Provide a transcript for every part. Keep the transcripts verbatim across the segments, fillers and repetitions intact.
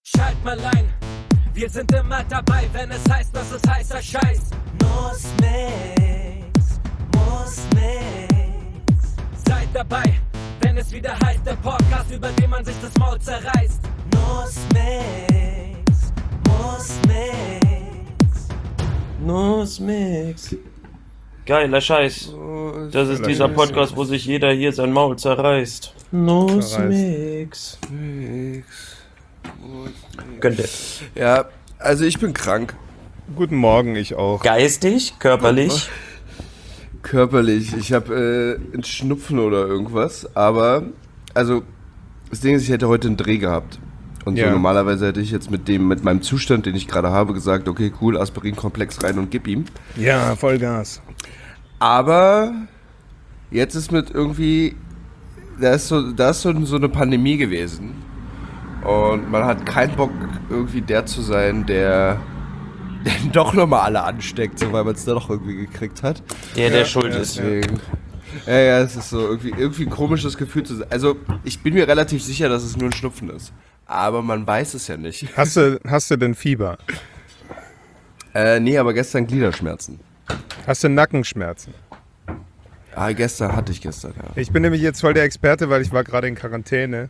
Schalt mal ein, wir sind immer dabei, wenn es heißt, dass es heißer Scheiß. Muss nix, muss nix. Seid dabei, wenn es wieder heißt, der Podcast, über den man sich das Maul zerreißt. Muss nix, muss nix. Nussmix. Geiler Scheiß. Das ist dieser Podcast, wo sich jeder hier sein Maul zerreißt. Nussmix. Gönnt ihr. Ja, also ich bin krank. Guten Morgen, ich auch. Geistig, körperlich. Körperlich. Ich habe äh, einen Schnupfen oder irgendwas. Aber, also, das Ding ist, ich hätte heute einen Dreh gehabt. Und Ja. so normalerweise hätte ich jetzt mit dem, mit meinem Zustand, den ich gerade habe, gesagt, okay, cool, Aspirin-Komplex rein und gib ihm. Ja, Vollgas. Aber jetzt ist mit irgendwie, da ist so, da ist so, so eine Pandemie gewesen. Und man hat keinen Bock, irgendwie der zu sein, der, der doch nochmal alle ansteckt, so, weil man es da doch irgendwie gekriegt hat. Der, der schuld ist. Deswegen. Ja, ja, es ist so irgendwie, irgendwie ein komisches Gefühl zu sein. Also, ich bin mir relativ sicher, dass es nur ein Schnupfen ist. Aber man weiß es ja nicht. Hast du, hast du denn Fieber? Äh, nee, aber gestern Gliederschmerzen. Hast du Nackenschmerzen? Ah, gestern hatte ich gestern, ja. Ich bin nämlich jetzt voll der Experte, weil ich war gerade in Quarantäne.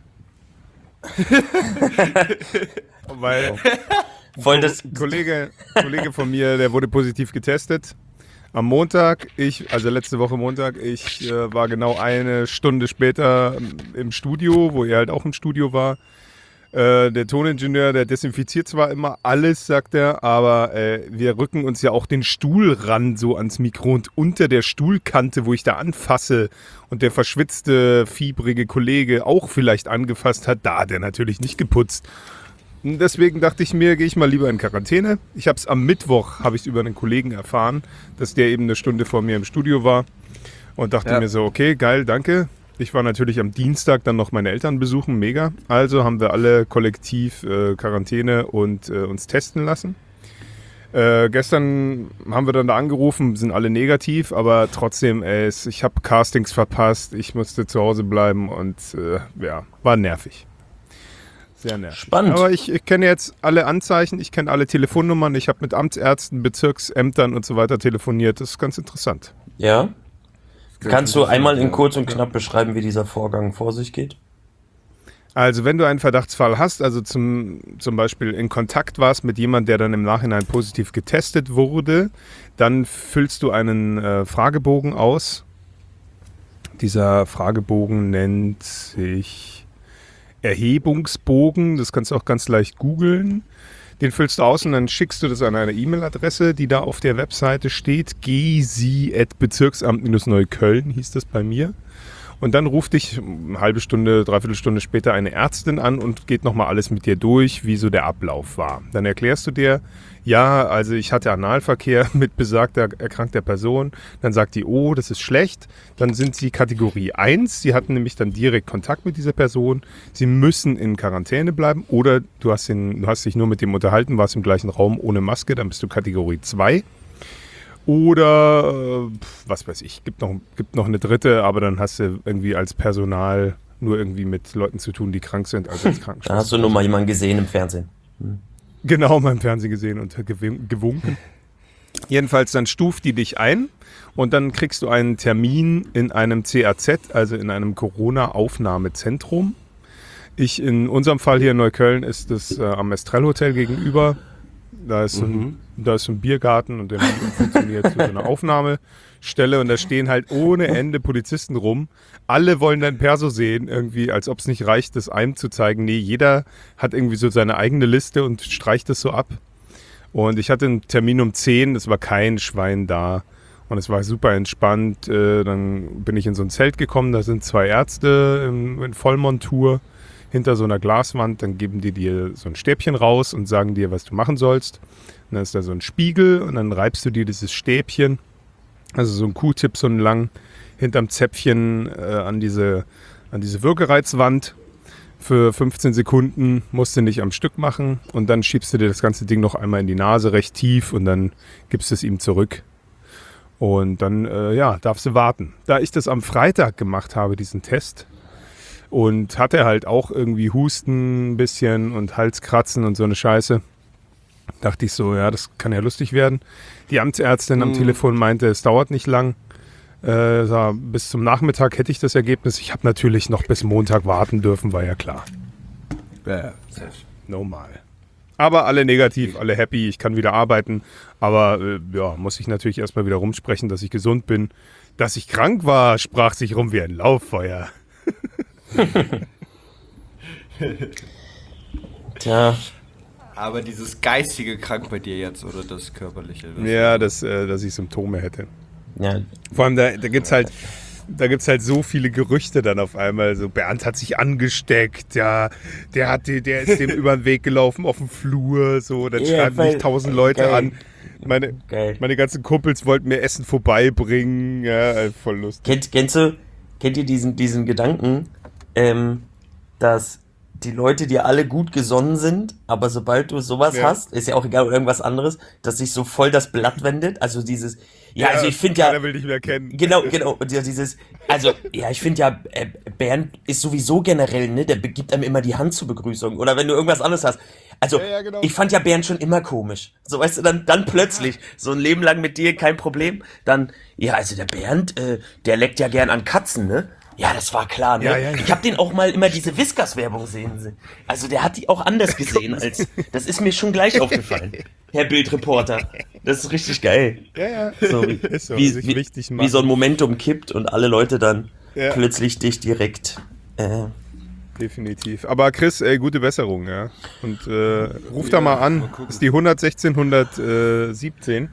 Weil Voll das. ein Kollege, Kollege von mir, der wurde positiv getestet. Am Montag, ich, also letzte Woche Montag, ich äh, war genau eine Stunde später im Studio, wo er halt auch im Studio war. Äh, der Toningenieur, der desinfiziert zwar immer alles, sagt er, aber äh, wir rücken uns ja auch den Stuhl ran so ans Mikro und unter der Stuhlkante, wo ich da anfasse und der verschwitzte, fiebrige Kollege auch vielleicht angefasst hat, da hat er natürlich nicht geputzt. Und deswegen dachte ich mir, gehe ich mal lieber in Quarantäne. Ich habe es am Mittwoch, habe ich es über einen Kollegen erfahren, dass der eben eine Stunde vor mir im Studio war und dachte Ja. mir so, okay, geil, danke. Ich war natürlich am Dienstag dann noch meine Eltern besuchen, mega. Also haben wir alle kollektiv äh, Quarantäne und äh, uns testen lassen. Äh, gestern haben wir dann da angerufen, sind alle negativ, aber trotzdem, ey, es- ich habe Castings verpasst, ich musste zu Hause bleiben und äh, ja, war nervig. Sehr nervig. Spannend. Aber ich, ich kenne jetzt alle Anzeichen, ich kenne alle Telefonnummern, ich habe mit Amtsärzten, Bezirksämtern und so weiter telefoniert. Das ist ganz interessant. Ja. Kannst du einmal in kurz und knapp beschreiben, wie dieser Vorgang vor sich geht? Also wenn du einen Verdachtsfall hast, also zum, zum Beispiel in Kontakt warst mit jemandem, der dann im Nachhinein positiv getestet wurde, dann füllst du einen äh, Fragebogen aus. Dieser Fragebogen nennt sich Erhebungsbogen, das kannst du auch ganz leicht googeln. Den füllst du aus und dann schickst du das an eine E-Mail-Adresse, die da auf der Webseite steht. g s i at bezirksamt Neukölln hieß das bei mir. Und dann ruft dich eine halbe Stunde, dreiviertel Stunde später eine Ärztin an und geht nochmal alles mit dir durch, wie so der Ablauf war. Dann erklärst du dir, ja, also ich hatte Analverkehr mit besagter erkrankter Person. Dann sagt die, oh, das ist schlecht. Dann sind sie Kategorie eins. Sie hatten nämlich dann direkt Kontakt mit dieser Person. Sie müssen in Quarantäne bleiben oder du hast, ihn, du hast dich nur mit dem unterhalten, warst im gleichen Raum ohne Maske, dann bist du Kategorie zwei. Oder, äh, was weiß ich, gibt noch, gibt noch eine dritte, aber dann hast du irgendwie als Personal nur irgendwie mit Leuten zu tun, die krank sind, also als Krankenschwester. Da hast du nur mal jemanden gesehen im Fernsehen. Genau, mal im Fernsehen gesehen und gewin- gewunken. Jedenfalls, dann stuft die dich ein und dann kriegst du einen Termin in einem C A Z, also in einem Corona-Aufnahmezentrum. Ich, in unserem Fall hier in Neukölln, ist es äh, am Estrell Hotel gegenüber. Da ist, so ein, da ist so ein Biergarten und der funktioniert so eine Aufnahmestelle und da stehen halt ohne Ende Polizisten rum. Alle wollen dein Perso sehen, irgendwie, als ob es nicht reicht, das einem zu zeigen. Nee, jeder hat irgendwie so seine eigene Liste und streicht das so ab. Und ich hatte einen Termin um zehn, es war kein Schwein da und es war super entspannt. Äh, Dann bin ich in so ein Zelt gekommen, da sind zwei Ärzte in, in Vollmontur hinter so einer Glaswand, dann geben die dir so ein Stäbchen raus und sagen dir, was du machen sollst. Und dann ist da so ein Spiegel und dann reibst du dir dieses Stäbchen, also so ein Q-Tip, so einen lang, hinterm Zäpfchen äh, an diese, an diese Würgereizwand. Für fünfzehn Sekunden musst du nicht am Stück machen und dann schiebst du dir das ganze Ding noch einmal in die Nase recht tief und dann gibst du es ihm zurück. Und dann, äh, ja, darfst du warten. Da ich das am Freitag gemacht habe, diesen Test, und hatte halt auch irgendwie Husten ein bisschen und Halskratzen und so eine Scheiße. Dachte ich so, ja, das kann ja lustig werden. Die Amtsärztin am Mhm. Telefon meinte, es dauert nicht lang. Äh, sag, bis zum Nachmittag hätte ich das Ergebnis. Ich habe natürlich noch bis Montag warten dürfen, war ja klar. Ja, ja, safe. Normal. Aber alle negativ, alle happy, ich kann wieder arbeiten. Aber äh, ja, muss ich natürlich erstmal wieder rumsprechen, dass ich gesund bin. Dass ich krank war, sprach sich rum wie ein Lauffeuer. Tja, Aber dieses geistige krank bei dir jetzt oder das körperliche? Das Ja, dass, äh, dass ich Symptome hätte. ja, Vor allem, da, da gibt's halt, da gibt's halt so viele Gerüchte dann auf einmal. So, Bernd hat sich angesteckt, ja, der hat, die- der ist dem über den Weg gelaufen auf dem Flur, so, dann Ja, schreiben weil- mich tausend Leute geil. an. Meine, Geil. meine ganzen Kumpels wollten mir Essen vorbeibringen, ja, äh, voll lustig. Kennt, kennst du, kennt ihr diesen, diesen Gedanken, ähm, dass die Leute dir alle gut gesonnen sind, aber sobald du sowas Ja. hast, ist ja auch egal, oder irgendwas anderes, dass sich so voll das Blatt wendet, also dieses, ja, also ich finde ja, Keiner will dich mehr kennen. genau, genau, und ja, dieses, also, ja, ich finde ja, äh, Bernd ist sowieso generell, ne, der gibt einem immer die Hand zur Begrüßung, oder wenn du irgendwas anderes hast. Also, Ja, ja, genau. ich fand ja Bernd schon immer komisch. So, weißt du, dann, dann plötzlich, so ein Leben lang mit dir, kein Problem, dann, ja, also der Bernd, äh, der leckt ja gern an Katzen, ne? Ja, das war klar, ne? Ja, ja, ja. Ich habe den auch mal immer diese Whiskas-Werbung sehen. sehen. Also der hat die auch anders gesehen als, das ist mir schon gleich aufgefallen, Herr Bildreporter. Das ist richtig geil. Ja, ja. So, wie, Ist so, wie, sich wie, wichtig wie machen. so ein Momentum kippt und alle Leute dann Ja. plötzlich dich direkt, äh, Definitiv. Aber Chris, ey, gute Besserung, ja. Und äh, ruf da mal an. Das ist die hundertsechzehn hundertsiebzehn.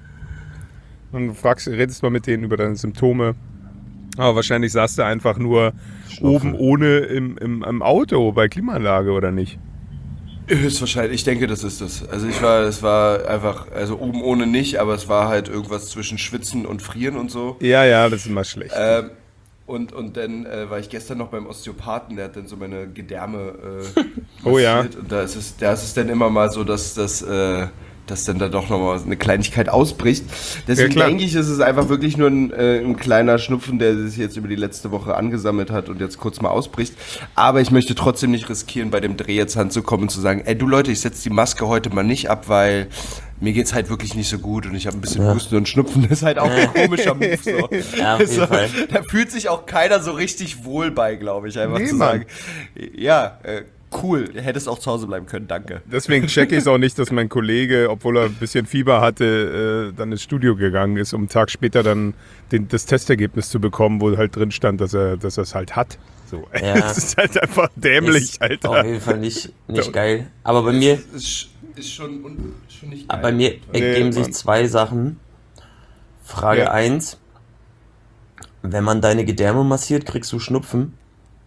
Und du fragst, redest mal mit denen über deine Symptome. Aber wahrscheinlich saß du einfach nur oben ohne im, im, im Auto bei Klimaanlage, oder nicht? Höchstwahrscheinlich, ich denke, das ist das. Also ich war, es war einfach, also oben ohne nicht, aber es war halt irgendwas zwischen Schwitzen und Frieren und so. Ja, ja, das ist immer schlecht. Ähm, und, und dann äh, war ich gestern noch beim Osteopathen, der hat dann so meine Gedärme äh, Oh ja. massiert. Und da ist es, da ist es dann immer mal so, dass das, äh, dass dann da doch nochmal eine Kleinigkeit ausbricht. Deswegen Ja, klar. denke ich, ist es einfach wirklich nur ein, äh, ein kleiner Schnupfen, der sich jetzt über die letzte Woche angesammelt hat und jetzt kurz mal ausbricht. Aber ich möchte trotzdem nicht riskieren, bei dem Dreh jetzt anzukommen und zu sagen, ey du Leute, ich setze die Maske heute mal nicht ab, weil mir geht's halt wirklich nicht so gut und ich habe ein bisschen Husten und Schnupfen. Das ist halt auch ein komischer Move. So. Ja, auf jeden So, Fall. da fühlt sich auch keiner so richtig wohl bei, glaube ich, einfach Nee, zu Mann. sagen, ja, äh, cool, hättest auch zu Hause bleiben können, danke. Deswegen checke ich es auch nicht, dass mein Kollege, obwohl er ein bisschen Fieber hatte, äh, dann ins Studio gegangen ist, um einen Tag später dann den, das Testergebnis zu bekommen, wo halt drin stand, dass er dass er es halt hat. So. Ja. Das ist halt einfach dämlich, ist auf Alter. jeden Fall nicht, nicht geil. Aber bei mir, Ist, ist schon, un, schon nicht geil. bei mir ergeben sich Mann. zwei Sachen. Frage Ja. eins: Wenn man deine Gedärme massiert, kriegst du Schnupfen.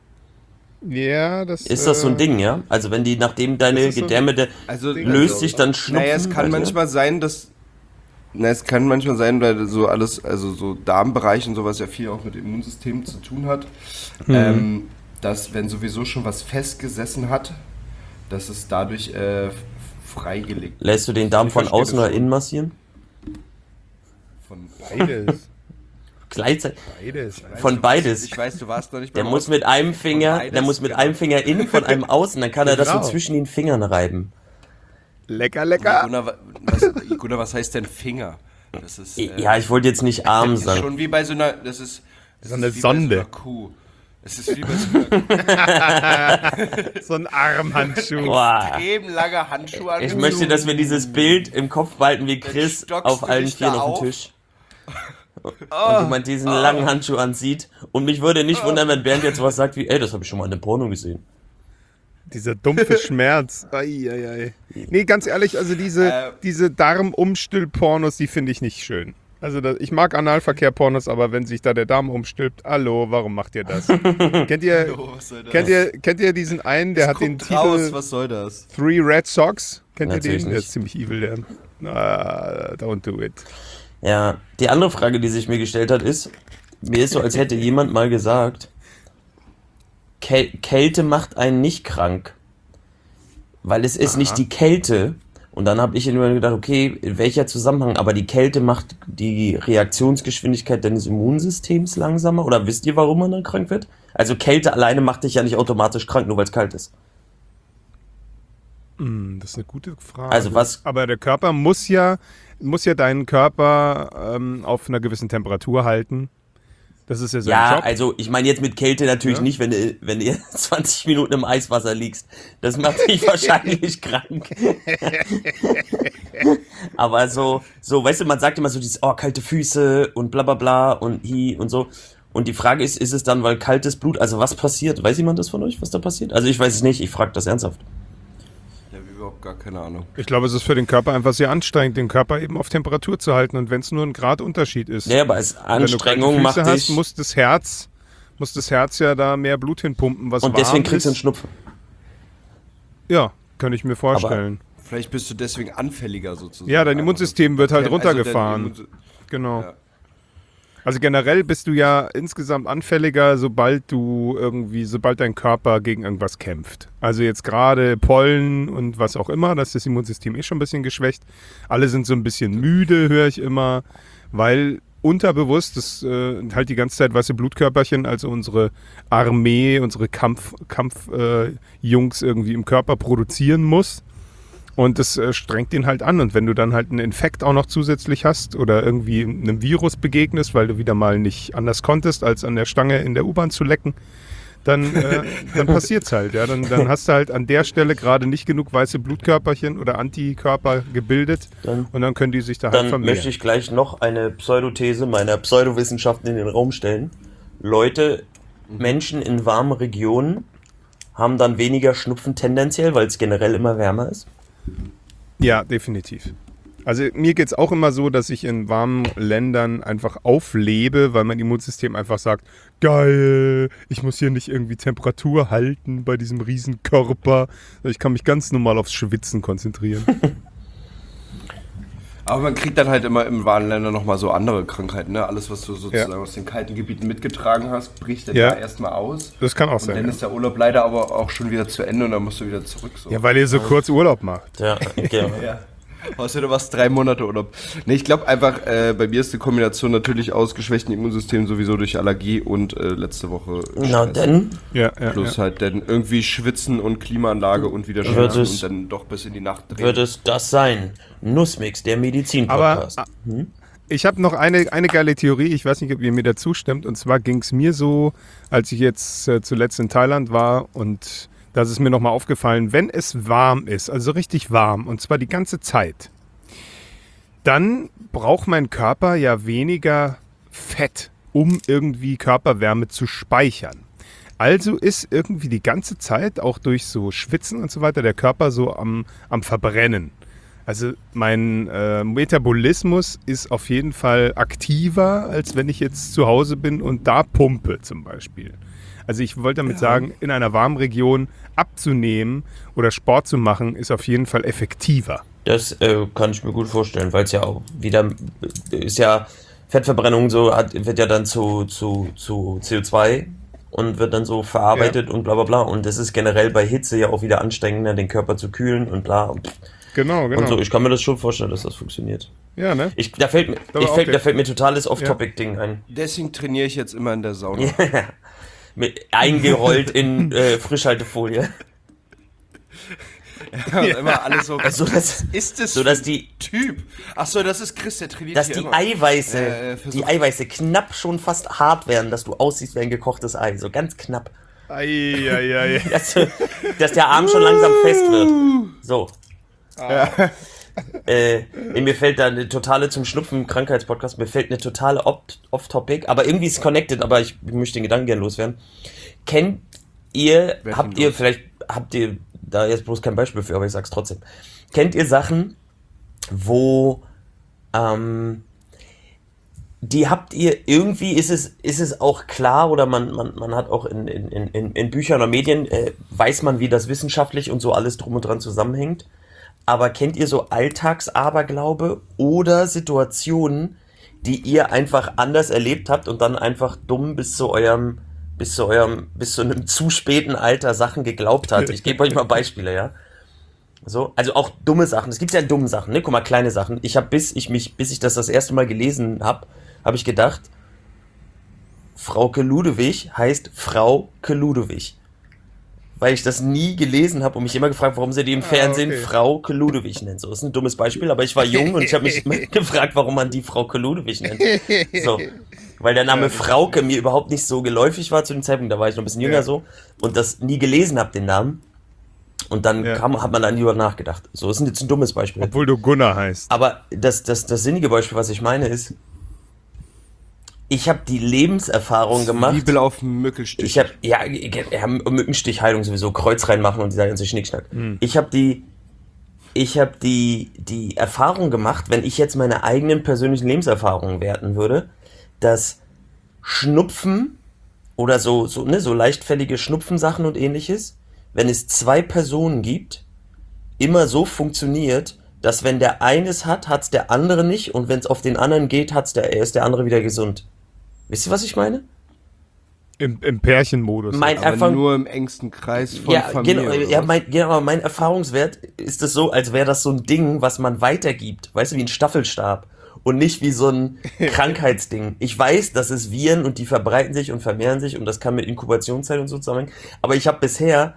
Ja, das Ist das so ein äh, Ding, ja? Also wenn die, nachdem deine Das ist so- Gedärme, der, Also, löst also, sich dann Schnupfen? Naja, es kann bei dir? manchmal sein, dass. Na, es kann manchmal sein, weil so alles, also so Darmbereich und sowas ja viel auch mit Immunsystem zu tun hat, ähm, dass wenn sowieso schon was festgesessen hat, dass es dadurch äh, freigelegt Lässt du den Darm Ich von verstehe außen das oder schon. innen massieren? von Beides. Gleichzeitig. Beides. Von beides. Ich weiß, du warst noch nicht Der beim muss mit einem Finger, beides, der muss mit genau. einem Finger innen, von einem außen, dann kann er das so Genau. zwischen den Fingern reiben. Lecker, lecker. Gunnar, wa- was, Gunnar, was heißt denn Finger? Das ist, äh, Ja, ich wollte jetzt nicht arm das ist sagen. schon wie bei so einer, das ist, das So eine ist wie Sonde. bei so einer Kuh. Es ist wie bei so einer So ein Armhandschuh. Boah. extrem langer Handschuh an. Ich möchte, dass wir dieses Bild im Kopf behalten, wie Chris stockst auf du allen dich Vieren da auf auf? dem Tisch. Und jemand diesen langen Handschuh ansieht. Und mich würde nicht wundern, wenn Bernd jetzt was sagt wie, ey, das habe ich schon mal in einem Porno gesehen. Dieser dumpfe Schmerz. Ei, ei, ei. Nee, ganz ehrlich, also diese, Äh. diese Darmumstülp-Pornos, die finde ich nicht schön. Also das, ich mag Analverkehr-Pornos, aber wenn sich da der Darm umstülpt, hallo, warum macht ihr das? kennt ihr, Oh, was soll das? kennt ihr, kennt ihr diesen einen, der hat den Guckt Titel raus, was soll das? Three Red Socks? Kennt ihr Natürlich den? Der nicht. ist ziemlich evil, der. Ah, don't do it. Ja, die andere Frage, die sich mir gestellt hat, ist, mir ist so, als hätte jemand mal gesagt, Käl Kälte macht einen nicht krank. Weil es ist nicht die Kälte. Und dann habe ich immer gedacht, okay, in welcher Zusammenhang? Aber die Kälte macht die Reaktionsgeschwindigkeit deines Immunsystems langsamer. Oder wisst ihr, warum man dann krank wird? Also Kälte alleine macht dich ja nicht automatisch krank, nur weil es kalt ist. Hm, das ist eine gute Frage. Also was- Aber der Körper muss ja, muss ja deinen Körper ähm, auf einer gewissen Temperatur halten. Das ist ja sein Ja, Job. also ich meine jetzt mit Kälte natürlich Ja. nicht, wenn du, wenn du zwanzig Minuten im Eiswasser liegst. Das macht dich wahrscheinlich krank. Aber so, so, weißt du, man sagt immer so dieses, oh, kalte Füße und bla bla bla und hi und so. Und die Frage ist, ist es dann, weil kaltes Blut, also was passiert? Weiß jemand das von euch, was da passiert? Also ich weiß es nicht, ich frage das ernsthaft. Ich habe überhaupt gar keine Ahnung. Ich glaube, es ist für den Körper einfach sehr anstrengend, den Körper eben auf Temperatur zu halten. Und wenn es nur ein Grad Unterschied ist. Ja, aber als Wenn du kalte Anstrengung Füße macht hast, dich... muss das Herz, muss das Herz ja da mehr Blut hinpumpen, was Und warm deswegen kriegst du einen ist. Schnupfen. Ja, kann ich mir vorstellen. Vielleicht bist du deswegen anfälliger sozusagen. Ja, dein Immunsystem wird halt Also dein runtergefahren. Immunsi- Genau. Ja. Also generell bist du ja insgesamt anfälliger, sobald du irgendwie, sobald dein Körper gegen irgendwas kämpft. Also jetzt gerade Pollen und was auch immer, da ist das Immunsystem eh schon ein bisschen geschwächt. Alle sind so ein bisschen müde, höre ich immer, weil unterbewusst, das äh, halt die ganze Zeit weiße Blutkörperchen, also unsere Armee, unsere Kampf, Kampf äh, Jungs irgendwie im Körper produzieren muss. Und das äh, strengt ihn halt an. Und wenn du dann halt einen Infekt auch noch zusätzlich hast oder irgendwie einem Virus begegnest, weil du wieder mal nicht anders konntest, als an der Stange in der U-Bahn zu lecken, dann, äh, dann passiert's halt. Ja? Dann, dann hast du halt an der Stelle gerade nicht genug weiße Blutkörperchen oder Antikörper gebildet Dann- und dann können die sich da halt Dann vermehren. möchte ich gleich noch eine Pseudothese meiner Pseudowissenschaften in den Raum stellen. Leute, Menschen in warmen Regionen haben dann weniger Schnupfen tendenziell, weil es generell immer wärmer ist. Ja, definitiv. Also mir geht's auch immer so, dass ich in warmen Ländern einfach auflebe, weil mein Immunsystem einfach sagt, geil, ich muss hier nicht irgendwie Temperatur halten bei diesem riesen Körper. Ich kann mich ganz normal aufs Schwitzen konzentrieren. Aber man kriegt dann halt immer im warmen Ländern nochmal so andere Krankheiten, ne? Alles, was du sozusagen Ja. aus den kalten Gebieten mitgetragen hast, bricht dann Ja. da erstmal aus. Das kann auch Und sein. dann Ja. ist der Urlaub leider aber auch schon wieder zu Ende und dann musst du wieder zurück. So. Ja, weil ihr so kurz Urlaub macht. Ja, genau. Ja. Außer du warst drei Monate Urlaub. Ne, ich glaube einfach, äh, bei mir ist die Kombination natürlich aus geschwächtem Immunsystem sowieso durch Allergie und äh, letzte Woche Na Stress. denn, Ja, ja, Plus ja. halt dann irgendwie schwitzen und Klimaanlage und wieder Wird schwitzen es- und dann doch bis in die Nacht drehen. wird es das sein. Nussmix, der Aber Medizin-Podcast. äh, ich habe noch eine, eine geile Theorie, ich weiß nicht, ob ihr mir da zustimmt. Und zwar ging es mir so, als ich jetzt äh, zuletzt in Thailand war und da ist es mir nochmal aufgefallen, wenn es warm ist, also richtig warm, und zwar die ganze Zeit, dann braucht mein Körper ja weniger Fett, um irgendwie Körperwärme zu speichern. Also ist irgendwie die ganze Zeit, auch durch so Schwitzen und so weiter, der Körper so am, am Verbrennen. Also mein äh, Metabolismus ist auf jeden Fall aktiver, als wenn ich jetzt zu Hause bin und da pumpe zum Beispiel. Also ich wollte damit sagen, in einer warmen Region abzunehmen oder Sport zu machen, ist auf jeden Fall effektiver. Das äh, kann ich mir gut vorstellen, weil es ja auch wieder ist ja Fettverbrennung so hat, wird ja dann zu, zu, zu C O zwei und wird dann so verarbeitet und bla bla bla. Und das ist generell bei Hitze ja auch wieder anstrengender, den Körper zu kühlen und bla und, Genau, genau. und so. Ich kann mir das schon vorstellen, dass das funktioniert. Ja, ne? Ich, da fällt mir, glaube ich auch, fällt, ja. da fällt mir totales Off-Topic-Ding ein. Deswegen trainiere ich jetzt immer in der Sauna. Mit, eingerollt in äh, Frischhaltefolie. Ja, und immer alles so. Also das, ist das so dass die, Typ? Achso, das ist Chris, der trainiert dass hier die immer. Eiweiße, Äh, die versuch- Eiweiße knapp schon fast hart werden, dass du aussiehst wie ein gekochtes Ei. So ganz knapp. Eieiei. Dass, dass der Arm schon langsam fest wird. So. Äh, mir fällt da eine totale zum Schnupfen-Krankheitspodcast, mir fällt eine totale Opt- Off-Topic, aber irgendwie ist es connected, aber ich möchte den Gedanken gerne loswerden. Kennt ihr, Wer habt kennt ihr, los? vielleicht habt ihr da jetzt bloß kein Beispiel für, aber ich sag's trotzdem. Kennt ihr Sachen, wo ähm, die habt ihr irgendwie, ist es, ist es auch klar oder man, man, man hat auch in, in, in, in Büchern oder Medien, äh, weiß man, wie das wissenschaftlich und so alles drum und dran zusammenhängt. Aber kennt ihr so Alltagsaberglaube oder Situationen, die ihr einfach anders erlebt habt und dann einfach dumm bis zu eurem, bis zu eurem, bis zu einem zu späten Alter Sachen geglaubt hat? Ich gebe euch mal Beispiele, ja. So, also auch dumme Sachen. Es gibt ja dumme Sachen, ne? Guck mal, kleine Sachen. Ich habe bis ich mich, bis ich das das erste Mal gelesen habe, habe ich gedacht, Frauke Ludewig heißt Frauke Ludewig. Weil ich das nie gelesen habe und mich immer gefragt, warum sie die im Fernsehen okay. Frauke Ludewig nennt. So, das ist ein dummes Beispiel, aber ich war jung und ich habe mich immer gefragt, warum man die Frauke Ludewig nennt. So, weil der Name Frauke mir überhaupt nicht so geläufig war zu dem Zeitpunkt, da war ich noch ein bisschen jünger Ja. so und das nie gelesen habe, den Namen. Und dann Ja. kam, hat man dann lieber nachgedacht. So, das ist jetzt ein dummes Beispiel. Obwohl du Gunnar heißt. Aber das, das, das sinnige Beispiel, was ich meine, ist, ich habe die Lebenserfahrung gemacht. Zwiebel auf dem Mückelstich. Ich habe ja, ja Mückenstichheilung sowieso, Kreuz reinmachen und dieser ganze Schnickschnack. Hm. Ich habe die, ich habe die, die Erfahrung gemacht, wenn ich jetzt meine eigenen persönlichen Lebenserfahrungen werten würde, dass Schnupfen oder so, so, ne, so leichtfällige Schnupfensachen und ähnliches, wenn es zwei Personen gibt, immer so funktioniert, dass wenn der eine es hat, hat es der andere nicht und wenn es auf den anderen geht, hat's der, ist der andere wieder gesund. Wisst ihr, was ich meine? Im, im Pärchenmodus. Mein aber Erfahrung, nur im engsten Kreis von ja, Familie. genau, oder ja, was? mein, genau, mein Erfahrungswert ist es so, als wäre das so ein Ding, was man weitergibt. Weißt du, wie ein Staffelstab. Und nicht wie so ein Krankheitsding. Ich weiß, das ist Viren und die verbreiten sich und vermehren sich und das kann mit Inkubationszeit und so zusammenhängen. Aber ich habe bisher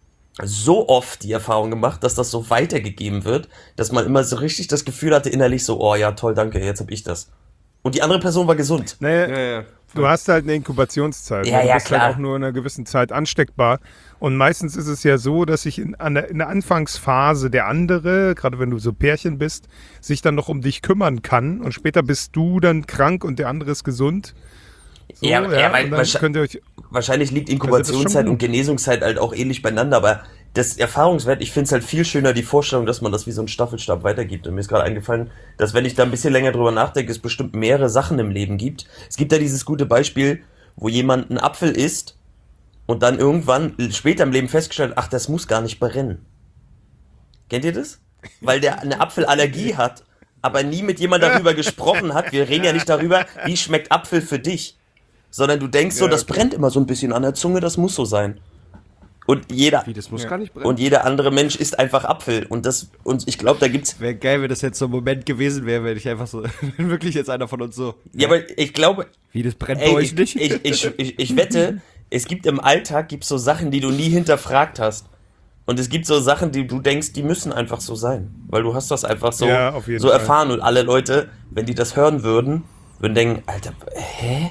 so oft die Erfahrung gemacht, dass das so weitergegeben wird, dass man immer so richtig das Gefühl hatte innerlich so, oh ja, toll, danke, jetzt hab ich das. Und die andere Person war gesund. Naja, Ja, ja. du hast halt eine Inkubationszeit. Ja, ne? Du ja, bist klar. halt auch nur in einer gewissen Zeit ansteckbar. Und meistens ist es ja so, dass sich in, an der, in der Anfangsphase der andere, gerade wenn du so Pärchen bist, sich dann noch um dich kümmern kann. Und später bist du dann krank und der andere ist gesund. So, Ja, ja, weil und dann wahrscheinlich- könnt ihr euch. Wahrscheinlich liegt Also Inkubationszeit das ist schon und Genesungszeit halt auch ähnlich beieinander, aber das Erfahrungswert, ich finde es halt viel schöner, die Vorstellung, dass man das wie so ein Staffelstab weitergibt. Und mir ist gerade eingefallen, dass wenn ich da ein bisschen länger drüber nachdenke, es bestimmt mehrere Sachen im Leben gibt. Es gibt ja dieses gute Beispiel, wo jemand einen Apfel isst und dann irgendwann später im Leben festgestellt, ach, das muss gar nicht brennen. Kennt ihr das? Weil der eine Apfelallergie hat, aber nie mit jemand darüber gesprochen hat. Wir reden ja nicht darüber, wie schmeckt Apfel für dich. Sondern du denkst so, Ja, das okay. brennt immer so ein bisschen an der Zunge, das muss so sein. Und jeder, Wie, das muss Ja. gar nicht brennen. und jeder andere Mensch isst einfach Apfel. Und das, und ich glaube, da gibt's, Wäre geil, wenn das jetzt so ein Moment gewesen wäre, wenn ich einfach so, wenn wirklich jetzt einer von uns so, ja, aber ich glaube, wie, das brennt bei ey, euch ich, nicht? ich, ich, ich, ich wette, es gibt im Alltag gibt's so Sachen, die du nie hinterfragt hast. Und es gibt so Sachen, die du denkst, die müssen einfach so sein. Weil du hast das einfach so, Ja, auf jeden so Fall. erfahren. Und alle Leute, wenn die das hören würden, würden denken, Alter, hä?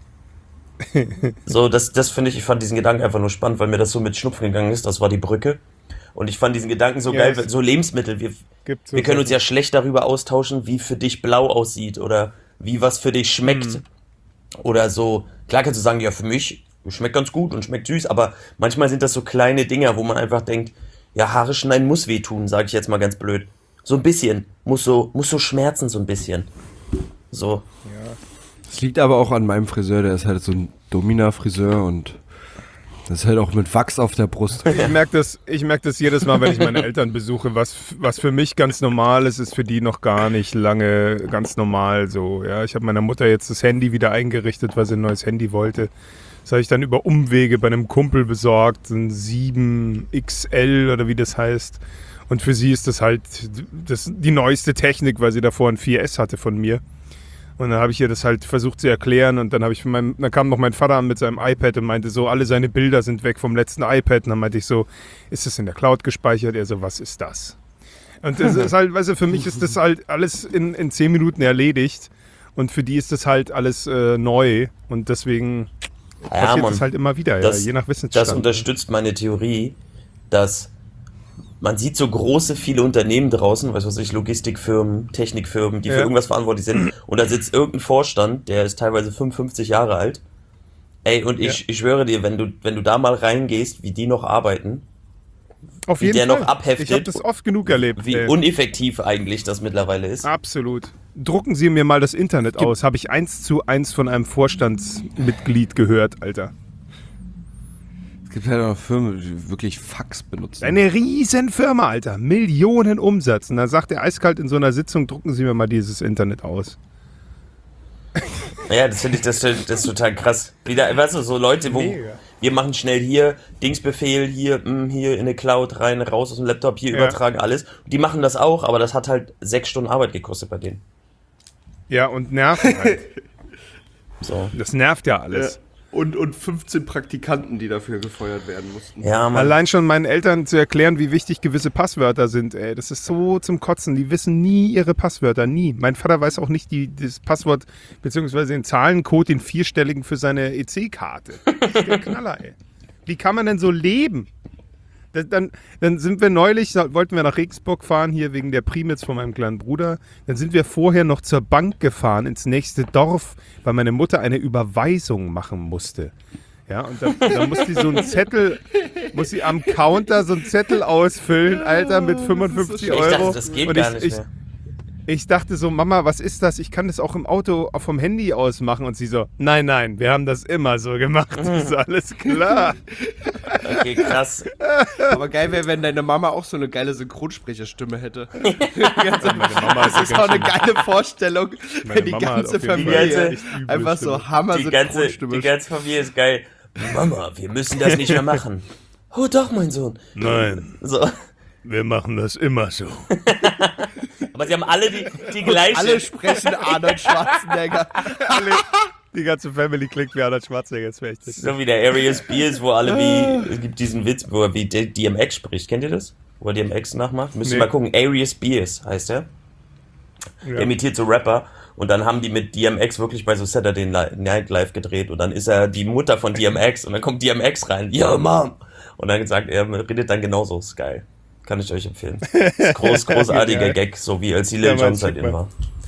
So, das, das finde ich, ich fand diesen Gedanken einfach nur spannend, weil mir das so mit Schnupfen gegangen ist. Das war die Brücke. Und ich fand diesen Gedanken so Ja, geil, es so Lebensmittel. Wir, Gibt so wir können uns Sachen. ja schlecht darüber austauschen, wie für dich blau aussieht oder wie was für dich schmeckt. Mhm. Oder so. Klar kannst du sagen, ja, für mich schmeckt ganz gut und schmeckt süß, aber manchmal sind das so kleine Dinger, wo man einfach denkt, ja, Haare schneiden muss wehtun, sage ich jetzt mal ganz blöd. So ein bisschen. Muss so, muss so schmerzen, so ein bisschen. So. Das liegt aber auch an meinem Friseur, der ist halt so ein Domina-Friseur und das ist halt auch mit Wachs auf der Brust. Ich merke das, ich merk das jedes Mal, wenn ich meine Eltern besuche. Was, was für mich ganz normal ist, ist für die noch gar nicht lange ganz normal so. Ja, ich habe meiner Mutter jetzt das Handy wieder eingerichtet, weil sie ein neues Handy wollte. Das habe ich dann über Umwege bei einem Kumpel besorgt, ein sieben X L oder wie das heißt. Und für sie ist das halt das, die neueste Technik, weil sie davor ein vier S hatte von mir. Und dann habe ich ihr das halt versucht zu erklären und dann habe ich von meinem, dann kam noch mein Vater an mit seinem iPad und meinte so, alle seine Bilder sind weg vom letzten iPad. Und dann meinte ich so, ist das in der Cloud gespeichert? Er so, was ist das? Und das ist halt, weißt du, für mich ist das halt alles in, in zehn Minuten erledigt und für die ist das halt alles äh, neu und deswegen Ja, passiert Mann. das halt immer wieder, Das, ja, je nach Wissensstand. das unterstützt meine Theorie, dass man sieht so große, viele Unternehmen draußen, weiß was ich, Logistikfirmen, Technikfirmen, die Ja. für irgendwas verantwortlich sind. Und da sitzt irgendein Vorstand, der ist teilweise fünfundfünfzig Jahre alt. Ey, und ich, Ja. ich schwöre dir, wenn du, wenn du da mal reingehst, wie die noch arbeiten, Auf wie jeden der Fall. noch abheftet, Ich habe das oft genug erlebt. wie ey. uneffektiv eigentlich das mittlerweile ist. Absolut. Drucken Sie mir mal das Internet aus. Habe ich eins zu eins von einem Vorstandsmitglied gehört, Alter. Es gibt halt auch Firmen, die wirklich Fax benutzen. Eine riesen Firma, Alter. Millionen Umsatz. Und dann sagt er eiskalt in so einer Sitzung, drucken Sie mir mal dieses Internet aus. Ja, das finde ich, das, das ist total krass. Wieder, weißt du, so Leute, wo Mega. wir machen schnell hier Dingsbefehl, hier, mh, hier in eine Cloud rein, raus aus dem Laptop, hier Ja. übertragen, alles. Die machen das auch, aber das hat halt sechs Stunden Arbeit gekostet bei denen. Ja, und nerven halt. So. Das nervt ja alles. Ja. Und, und fünfzehn Praktikanten, die dafür gefeuert werden mussten. Ja, Mann. Allein schon meinen Eltern zu erklären, wie wichtig gewisse Passwörter sind, ey, das ist so zum Kotzen. Die wissen nie ihre Passwörter, nie. Mein Vater weiß auch nicht die, das Passwort, beziehungsweise den Zahlencode, den vierstelligen für seine E C-Karte. Das ist der Knaller, ey. Wie kann man denn so leben? Das, dann, dann sind wir neulich, wollten wir nach Regensburg fahren, hier wegen der Primitz von meinem kleinen Bruder. Dann sind wir vorher noch zur Bank gefahren, ins nächste Dorf, weil meine Mutter eine Überweisung machen musste. Ja, und dann, dann muss sie so einen Zettel, muss sie am Counter so einen Zettel ausfüllen, Alter, mit fünfundfünfzig Ich Euro. dachte, das geht und gar ich, nicht ich, mehr. Ich dachte so, Mama, was ist das? Ich kann das auch im Auto vom Handy aus machen. Und sie so, nein, nein, wir haben das immer so gemacht. Das ist alles klar. Okay, krass. Aber geil wäre, wenn deine Mama auch so eine geile Synchronsprecherstimme hätte. Also meine Mama Das ist auch eine geile Vorstellung, Meine wenn die Mama hat ganze auf jeden Familie Fall echt üble einfach Stimme. so Hammer Die ganze, Synchronstimme. die ganze Familie ist geil. Mama, wir müssen das nicht mehr machen. Oh doch, mein Sohn. Nein, So. wir machen das immer so. Aber sie haben alle die, die gleiche. Alle sprechen Arnold Schwarzenegger. Alle, die ganze Family klingt wie Arnold Schwarzenegger. Das wäre echt witzig. So wie der Arius Spears, wo alle wie, es gibt diesen Witz, wo er wie D- DMX spricht. Kennt ihr das? Wo er D M X nachmacht? Müsst ihr Nee. mal gucken. Arius Spears heißt er. Der Ja. imitiert so Rapper. Und dann haben die mit D M X wirklich bei so Saturday Night Live gedreht. Und dann ist er die Mutter von D M X. Und dann kommt D M X rein. Yo, Mom! Und dann sagt er, redet dann genauso. Ist geil. Kann ich euch empfehlen. Ist groß, großartiger Geil. Gag, so wie als die Ja, Lil Mann, Jon Zeit schick in mal.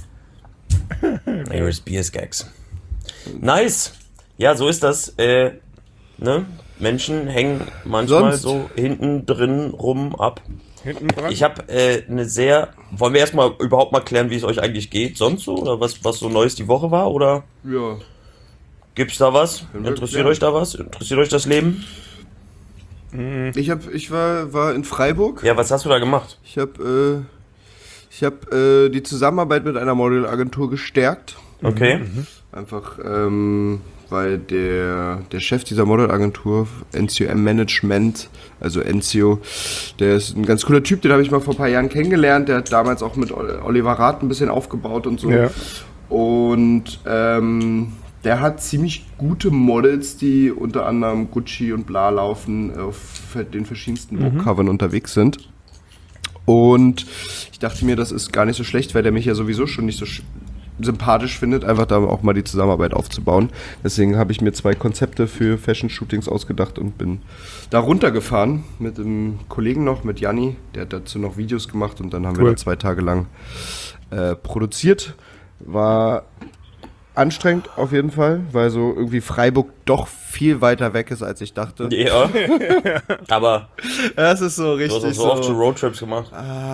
war. Arius Spears Gags. Nice! Ja, so ist das. Äh, ne? Menschen hängen manchmal Sonst? so hinten drin rum ab. Hinten dran. Ich habe äh, eine sehr. Wollen wir erstmal überhaupt mal klären, wie es euch eigentlich geht? Sonst so? Oder was, was so Neues die Woche war? Oder Ja. gibt's da was? wir Interessiert klären. euch da was? Interessiert euch das Leben? Ich, hab, ich war, war in Freiburg. Ja, was hast du da gemacht? Ich habe äh, ich hab, äh, die Zusammenarbeit mit einer Modelagentur gestärkt. Okay. Einfach, ähm, weil der, der Chef dieser Modelagentur, N C O M Management, also N C O, der ist ein ganz cooler Typ, den habe ich mal vor ein paar Jahren kennengelernt. Der hat damals auch mit Ol- Oliver Rath ein bisschen aufgebaut und so. Ja. Und ähm, der hat ziemlich gute Models, die unter anderem Gucci und bla laufen, auf den verschiedensten Vogue-Covern unterwegs sind. Und ich dachte mir, das ist gar nicht so schlecht, weil der mich ja sowieso schon nicht so sch- sympathisch findet, einfach da auch mal die Zusammenarbeit aufzubauen. Deswegen habe ich mir zwei Konzepte für Fashion-Shootings ausgedacht und bin da runtergefahren mit einem Kollegen noch, mit Janni. Der hat dazu noch Videos gemacht und dann haben Cool. wir da zwei Tage lang äh, produziert. War anstrengend auf jeden Fall, weil so irgendwie Freiburg doch viel weiter weg ist, als ich dachte. Ja. Aber Das ist so du hast auch richtig so oft schon Roadtrips gemacht.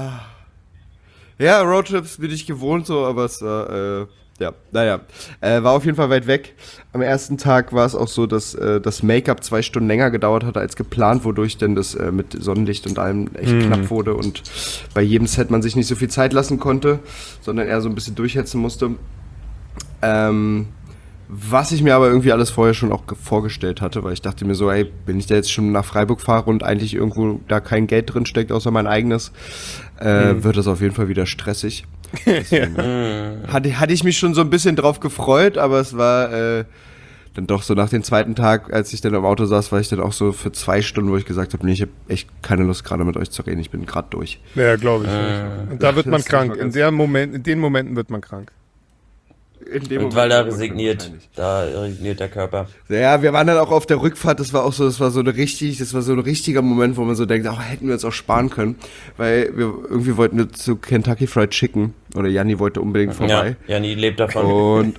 Ja, Roadtrips bin ich gewohnt so, aber es war, äh, ja, naja, äh, war auf jeden Fall weit weg. Am ersten Tag war es auch so, dass äh, das Make-up zwei Stunden länger gedauert hatte als geplant, wodurch denn das äh, mit Sonnenlicht und allem echt knapp wurde und bei jedem Set man sich nicht so viel Zeit lassen konnte, sondern eher so ein bisschen durchhetzen musste. Ähm, was ich mir aber irgendwie alles vorher schon auch ge- vorgestellt hatte, weil ich dachte mir so, ey, wenn ich da jetzt schon nach Freiburg fahre und eigentlich irgendwo da kein Geld drin steckt, außer mein eigenes, äh, wird das auf jeden Fall wieder stressig. Deswegen, hatte, hatte ich mich schon so ein bisschen drauf gefreut, aber es war äh, dann doch so nach dem zweiten Tag, als ich dann im Auto saß, war ich dann auch so für zwei Stunden, wo ich gesagt habe, nee, ich habe echt keine Lust gerade mit euch zu reden, ich bin gerade durch. Ja, glaube ich. Und da wird man das krank. war In, ganz- der Moment, in den Momenten wird man krank. In dem Und Moment weil da war man resigniert, wahrscheinlich. da resigniert der Körper. Ja, wir waren dann auch auf der Rückfahrt, das war auch so, das war so eine richtig, das war so ein richtiger Moment, wo man so denkt, ach, hätten wir uns auch sparen können, weil wir irgendwie wollten wir zu Kentucky Fried Chicken oder Janni wollte unbedingt vorbei. Ja, Janni lebt davon. Und,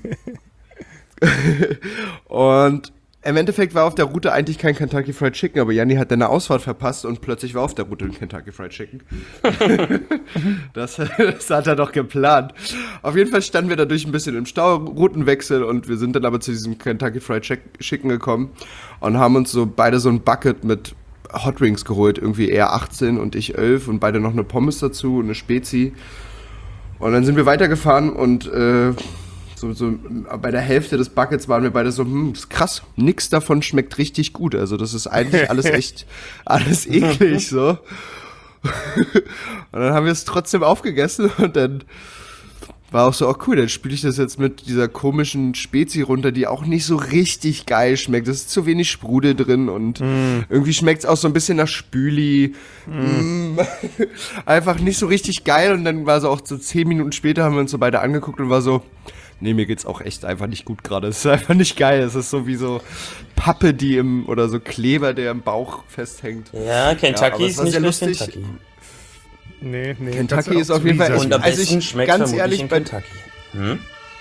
und im Endeffekt war auf der Route eigentlich kein Kentucky Fried Chicken, aber Janni hat dann eine Ausfahrt verpasst und plötzlich war auf der Route ein Kentucky Fried Chicken. das, das hat er doch geplant. Auf jeden Fall standen wir dadurch ein bisschen im Stau, Routenwechsel, und wir sind dann aber zu diesem Kentucky Fried Chick- Chicken gekommen und haben uns so beide so ein Bucket mit Hot Wings geholt, irgendwie er achtzehn und ich elf und beide noch eine Pommes dazu und eine Spezi. Und dann sind wir weitergefahren und äh, so, so bei der Hälfte des Buckets waren wir beide so, hm, ist krass, nix davon schmeckt richtig gut. Also das ist eigentlich alles echt, alles eklig so. Und dann haben wir es trotzdem aufgegessen und dann war auch so, oh cool, dann spiele ich das jetzt mit dieser komischen Spezi runter, die auch nicht so richtig geil schmeckt. Es ist zu wenig Sprudel drin und mm. irgendwie schmeckt es auch so ein bisschen nach Spüli. Mm. Einfach nicht so richtig geil und dann war so auch so zehn Minuten später haben wir uns so beide angeguckt und war so, nee, mir geht's auch echt einfach nicht gut gerade. Es ist einfach nicht geil. Es ist so wie so Pappe, die im, oder so Kleber, der im Bauch festhängt. Ja, Kentucky ja, ist nicht nur Kentucky. Nee, nee. Kentucky ist auf jeden Fall. Und am also besten ich, schmeckt ganz vermutlich ehrlich, in bei, Kentucky. Hm?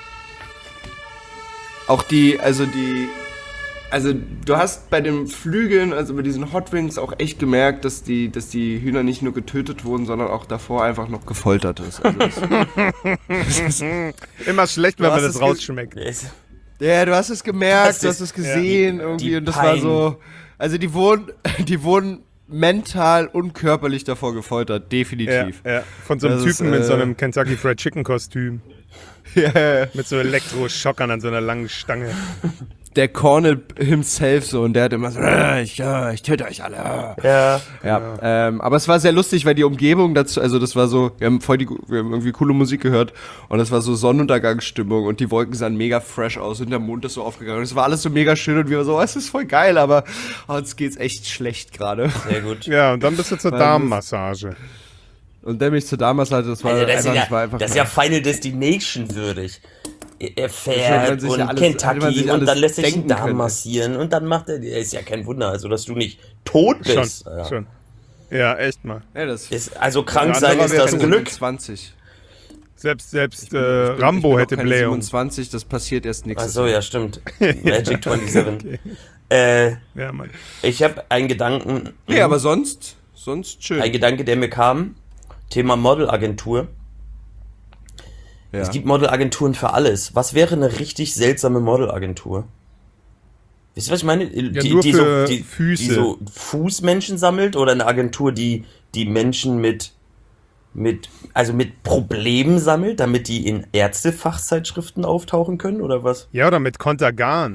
auch die, also die, also du hast bei den Flügeln, also bei diesen Hot Wings auch echt gemerkt, dass die, dass die Hühner nicht nur getötet wurden, sondern auch davor einfach noch gefoltert ist. Also das, das ist immer schlecht, wenn Du man hast das es ge- rausschmeckt. ja, du hast es gemerkt, Das du hast ist- es gesehen ja, irgendwie die und das war Pein. so, also die wurden, die wurden mental und körperlich davor gefoltert, Ja, definitiv. ja. Von so einem Das Typen ist, mit äh, so einem Kentucky Fried Chicken Kostüm. Ja. Mit so Elektroschockern an so einer langen Stange. Der Cornel himself so und der hat immer so, äh, ich, äh, ich töte euch alle. äh. Ja. Ja, ähm, aber es war sehr lustig, weil die Umgebung dazu, also das war so, wir haben voll die, wir haben irgendwie coole Musik gehört und das war so Sonnenuntergangsstimmung und die Wolken sahen mega fresh aus und der Mond ist so aufgegangen und es war alles so mega schön und wir waren so, oh, es ist voll geil, aber oh, uns geht's echt schlecht gerade. Sehr gut. Ja, und dann bist du zur Weil das- Darmmassage. Und der mich zu damals hatte, das war Also das, einfach, ist ja, das war einfach das ist ja Final Destination würdig. Er hätte fährt man sich und ja alles- hätte man Kentucky sich und alles dann lässt er sich denken einen Darm können. massieren und dann macht er, ist ja kein Wunder, also dass du nicht tot Schon, bist. Ja. schon. Ja, echt mal. ja, das Ist, also krank Der sein andere ist wäre das Glück. siebenundzwanzig. Selbst, selbst Ich äh, bin- Rambo ich bin hätte noch keine Blähung. siebenundzwanzig, das passiert erst nächstes Achso, Jahr. ja, stimmt. Magic siebenundzwanzig. äh, Ja, Mann. ich habe einen Gedanken, Nee, aber sonst, sonst schön. ein Gedanke, der mir kam. Thema Modelagentur. Ja. Es gibt Modelagenturen für alles. Was wäre eine richtig seltsame Modelagentur? Wisst ihr, was ich meine? Die, nur die, für so, die, Füße. die so Fußmenschen sammelt oder eine Agentur, die die Menschen mit, mit, also mit Problemen sammelt, damit die in Ärztefachzeitschriften auftauchen können oder was? Ja, oder mit Kontergan.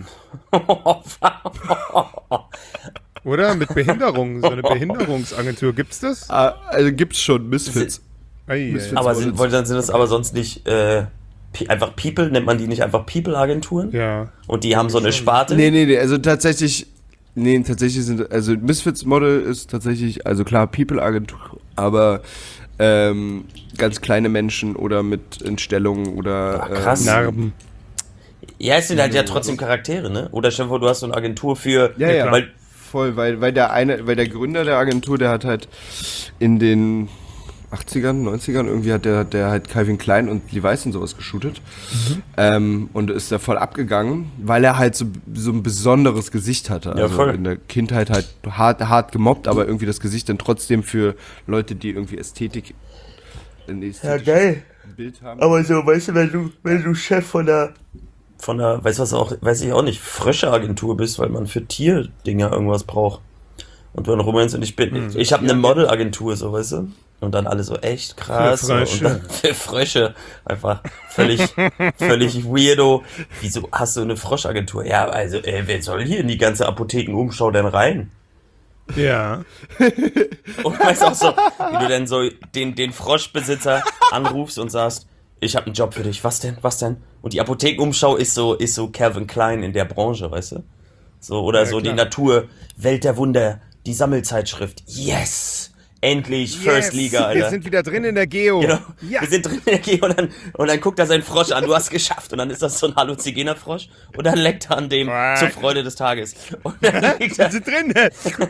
Oder? Mit Behinderung. So eine Behinderungsagentur. Gibt's das? Ah, also gibt's schon, Misfits. Ei, ei, ei. aber sind, wollen- dann sind das aber sonst nicht äh, Pe- einfach People, nennt man die nicht einfach People-Agenturen? Ja. Und die haben so eine Sparte? Nee, nee, nee, also tatsächlich, nee, tatsächlich sind, also Misfits Model ist tatsächlich, also klar, People-Agentur, aber ähm, ganz kleine Menschen oder mit Entstellungen oder Ah, krass. ähm, Narben. Ja, es sind halt ja trotzdem Charaktere, ne? Oder stell dir vor, du hast so eine Agentur für... Ja, ja, Weil, voll, weil, weil der eine, weil der Gründer der Agentur, der hat halt in den achtzigern, neunzigern irgendwie hat der, der halt Calvin Klein und Levi's und sowas geshootet ähm, und ist da voll abgegangen, weil er halt so, so ein besonderes Gesicht hatte. Ja, Also voll. in der Kindheit halt hart, hart gemobbt, aber irgendwie das Gesicht dann trotzdem für Leute, die irgendwie Ästhetik ein ästhetisches geil. Bild haben. Aber so, weißt du, wenn du, wenn du Chef von der... Von der, weißt du was auch, weiß ich auch nicht, Frösche-Agentur bist, weil man für Tierdinger irgendwas braucht. Und du dann rumrennst und ich bin, ich habe eine Modelagentur, so, weißt du? Und dann alle so echt krass. Für Frösche. Und dann für Frösche. Einfach völlig, völlig weirdo. Wieso hast du eine Froscheagentur? Ja, also, ey, wer soll hier in die ganze Apothekenumschau denn rein? Ja. Und weißt auch so, wie du dann so den, den Froschbesitzer anrufst und sagst, ich habe einen Job für dich. Was denn? Was denn? Und die Apothekenumschau ist so, ist so Calvin Klein in der Branche, weißt du? So, oder Ja, so klar. die Natur, Welt der Wunder, die Sammelzeitschrift. Yes! Endlich First Liga, Alter. Wir sind wieder drin in der Geo. Genau. Ja. Wir sind drin in der G und dann, und dann guckt er seinen Frosch an, du hast geschafft. Und dann ist das so ein Halluzigener-Frosch und dann leckt er an dem Quack. zur Freude des Tages. Und dann liegt Wir er, sind drin.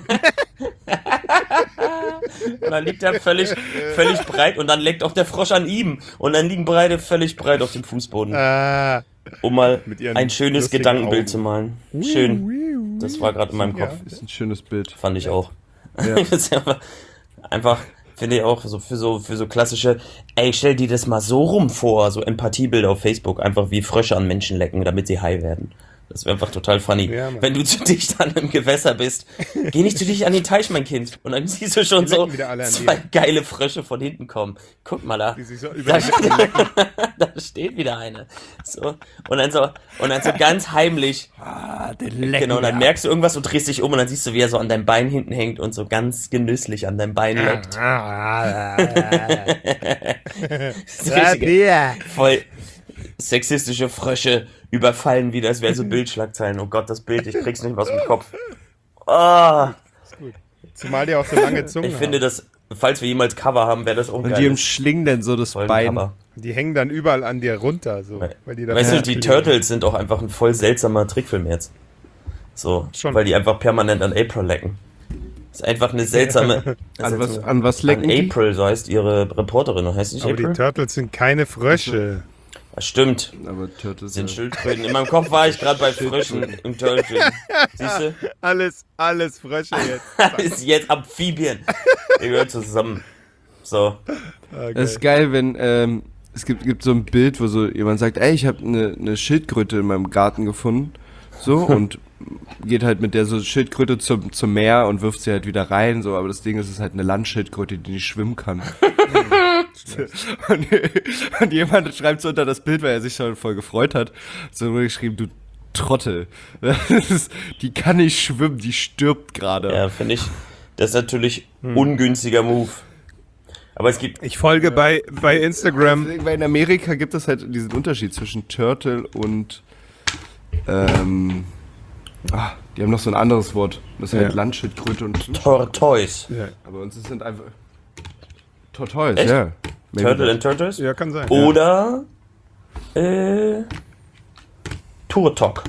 und dann liegt er völlig, völlig breit und dann leckt auch der Frosch an ihm. Und dann liegen beide völlig breit auf dem Fußboden. Ah. Um mal Mit ihren ein schönes lustigen Gedankenbild Augen. zu malen. Schön. Das war gerade in meinem Kopf. Ist ein schönes Bild. Fand ich auch. Das ist einfach, einfach finde ich auch, so für so für so klassische, ey, stell dir das mal so rum vor, so Empathiebilder auf Facebook, einfach wie Frösche an Menschen lecken, damit sie high werden. Das wäre einfach total funny. Ja, Mann. Wenn du zu dicht an einem Gewässer bist, geh nicht zu dicht an den Teich, mein Kind. Und dann siehst du schon Die so lecken wieder alle an zwei dir. geile Frösche von hinten kommen. Guck mal da. Die sich so über Da die Lippen steht, da steht wieder eine. So. Und dann so, und dann so ganz heimlich. Ah, den Genau, und dann merkst du irgendwas und drehst dich um und dann siehst du, wie er so an deinem Bein hinten hängt und so ganz genüsslich an deinem Bein leckt. Das ist richtig, voll, sexistische Frösche überfallen wieder. Es wäre so Bildschlagzeilen. Oh Gott, das Bild, ich krieg's nicht mehr aus dem Kopf. Ah, Zumal die auch so lange Zungen ich finde, haben. das, falls wir jemals Cover haben, wäre das auch ein Und die geiles umschlingen dann so das Bein. Folgencover. Die hängen dann überall an dir runter. So, weil die da Weißt du, ja. die Turtles sind auch einfach ein voll seltsamer Trickfilm jetzt. So, Schon. weil die einfach permanent an April lecken. Das ist einfach eine seltsame... An was, an was lecken an die? April, so heißt ihre Reporterin. Heißt nicht Aber April? die Turtles sind keine Frösche. Ja, stimmt. Aber Turtles Sind ja. Schildkröten. In meinem Kopf war ich gerade bei Fröschen im Turtle. Siehst du? Alles, alles Frösche jetzt. Das ist jetzt Amphibien. Die gehören zusammen. So. Ah, Das ist geil, wenn ähm, es gibt, gibt so ein Bild, wo so jemand sagt, ey, ich habe eine ne Schildkröte in meinem Garten gefunden. So, und geht halt mit der so Schildkröte zum, zum Meer und wirft sie halt wieder rein. So, aber das Ding ist, es ist halt eine Landschildkröte, die nicht schwimmen kann. und, und jemand schreibt so unter das Bild, weil er sich schon voll gefreut hat, so nur geschrieben, du Trottel. Das ist, die kann nicht schwimmen, die stirbt gerade. Ja, finde ich. Das ist natürlich ungünstiger Move. Aber es gibt. Ich folge bei, bei Instagram. Deswegen, weil in Amerika gibt es halt diesen Unterschied zwischen Turtle und ähm, ah, die haben noch so ein anderes Wort. Das ist Ja. halt Landschildkröte und Tortoise. Ja, aber uns sind einfach Tortoise, Echt? ja. Maybe Turtle that. and Tortoise? ja kann sein. Oder. Äh. Turtok.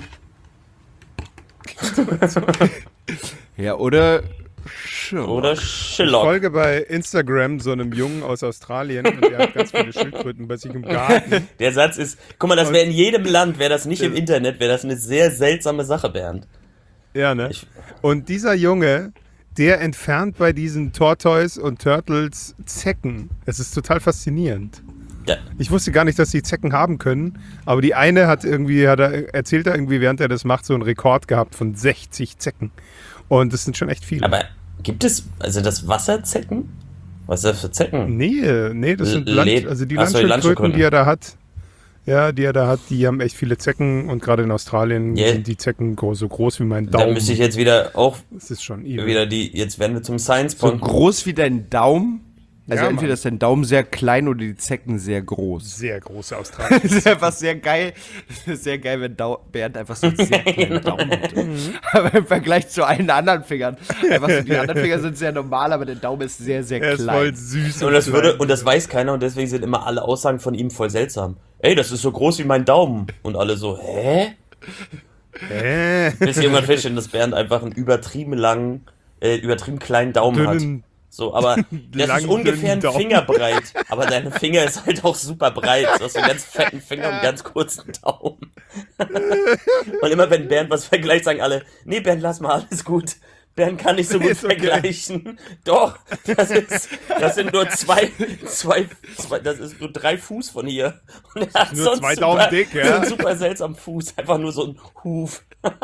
Ja, oder Schirm. Oder Ich Shillock. folge bei Instagram so einem Jungen aus Australien und der hat ganz viele Schildkröten bei sich im Garten. Der Satz ist. Guck mal, das wäre in jedem Land, wäre das nicht im Internet, wäre das eine sehr seltsame Sache, Bernd. Ja, ne? Ich- Und dieser Junge, der entfernt bei diesen Tortoise und Turtles Zecken. Es ist total faszinierend. Ja. Ich wusste gar nicht, dass die Zecken haben können, aber die eine hat irgendwie, hat er, erzählt er irgendwie, während er das macht, so einen Rekord gehabt von sechzig Zecken. Und das sind schon echt viele. Aber gibt es. Also das Wasserzecken? Was ist das für Zecken? Nee, nee, das sind Land, Le- also die Ach so, die Landschildkröten, Landschildkröten. die er da hat. Ja, die er da hat, die haben echt viele Zecken und gerade in Australien Yeah. sind die Zecken gro- so groß wie mein Da Daumen. müsste ich jetzt wieder auch Das ist schon evil. wieder die. Jetzt werden wir zum Science So von. groß wie dein Daumen. Also Ja, entweder Mann. ist dein Daumen sehr klein oder die Zecken sehr groß. Sehr große Australien. Das ist einfach sehr geil. Das ist sehr geil, wenn Dau Bernd einfach so einen sehr kleinen Daumen hat. Aber im Vergleich zu allen anderen Fingern. Einfach so, die anderen Finger sind sehr normal, aber der Daumen ist sehr, sehr Er ist voll klein. süß. Und das klein. würde, und das weiß keiner und deswegen sind immer alle Aussagen von ihm voll seltsam. Ey, das ist so groß wie mein Daumen. Und alle so, hä? Äh, Bis irgendwann feststellen, dass Bernd einfach einen übertrieben langen, äh, übertrieben kleinen Daumen dünnen, hat. So, aber das Langen, ist ungefähr ein dünnen Daumen. Finger breit. Aber deine Finger ist halt auch super breit. Du hast einen ganz fetten Finger und einen ganz kurzen Daumen. Und immer wenn Bernd was vergleicht, sagen alle, nee, Bernd, lass mal, alles gut. Bernd kann nicht so gut Ist okay. vergleichen. Doch, das ist, das sind nur zwei, zwei, zwei, das ist nur drei Fuß von hier. Und er hat Nur so einen zwei super, Daumen dick, ja. so einen super seltsamen Fuß. Einfach nur so ein Huf.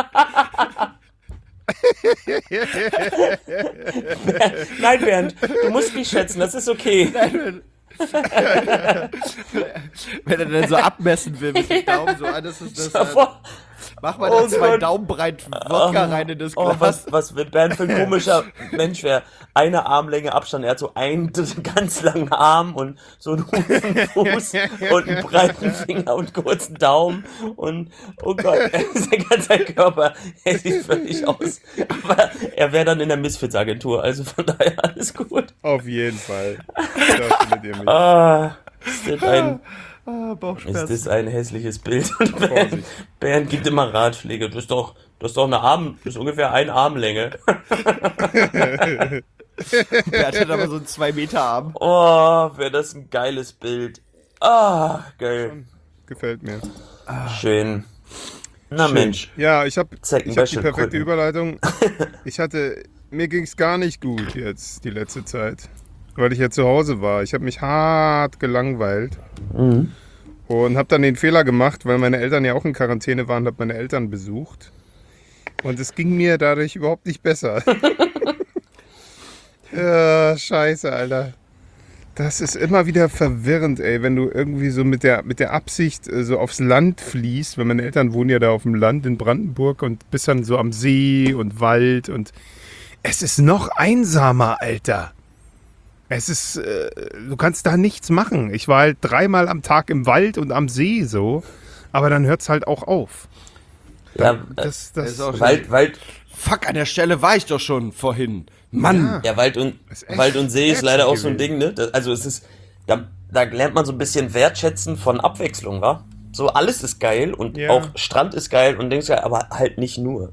Nein, Bernd, du musst mich schätzen, das ist okay. Wenn er dann so abmessen will mit dem Daumen, so, ah, das ist das. Äh, Davor, mach mal Oh da zwei Gott. Daumen breit Wodka rein in das oh, Glas. was, was wird Bernd für ein komischer Mensch wäre. Eine Armlänge Abstand, er hat so einen ganz langen Arm und so einen Fuß und einen breiten Finger und kurzen Daumen und, oh Gott, sein ganzer Körper, er sieht völlig aus. Aber er wäre dann in der Misfits-Agentur, also von daher alles gut. auf jeden Fall. Da findet ihr mich. Ah, ist das ein, Ah, ist Bauchschmerzen. das ein hässliches Bild? Und Bernd, Bernd gibt immer Ratschläge. Das ist doch, das ist doch eine Arm, das ist ungefähr eine Armlänge. Bernd hat aber so einen zwei Meter Arm. Oh, wäre das ein geiles Bild. Ah, geil. Gefällt mir. Schön. Na Mensch. Ja, ich habe Zecken, ich hab die Wäsche, perfekte Krücken. Überleitung. Ich hatte, mir ging es gar nicht gut jetzt die letzte Zeit, weil ich ja zu Hause war. Ich habe mich hart gelangweilt und habe dann den Fehler gemacht, weil meine Eltern ja auch in Quarantäne waren, habe meine Eltern besucht und es ging mir dadurch überhaupt nicht besser. Ja, scheiße, Alter. Das ist immer wieder verwirrend, ey, wenn du irgendwie so mit der, mit der Absicht äh, so aufs Land fließt, weil meine Eltern wohnen ja da auf dem Land in Brandenburg und bist dann so am See und Wald und es ist noch einsamer, Alter. Es ist, äh, du kannst da nichts machen. Ich war halt dreimal am Tag im Wald und am See so, aber dann hört es halt auch auf. Ja, Das, Das das, ist auch Wald, Wald, Fuck, an der Stelle war ich doch schon vorhin. Mann. ja, Wald und, Ist echt Wald und See ist ätzend leider auch so ein gewesen. Ding, ne? Das, also es ist, da, da lernt man so ein bisschen wertschätzen von Abwechslung, wa? So alles ist geil und Ja. auch Strand ist geil und Dings geil, aber halt nicht nur.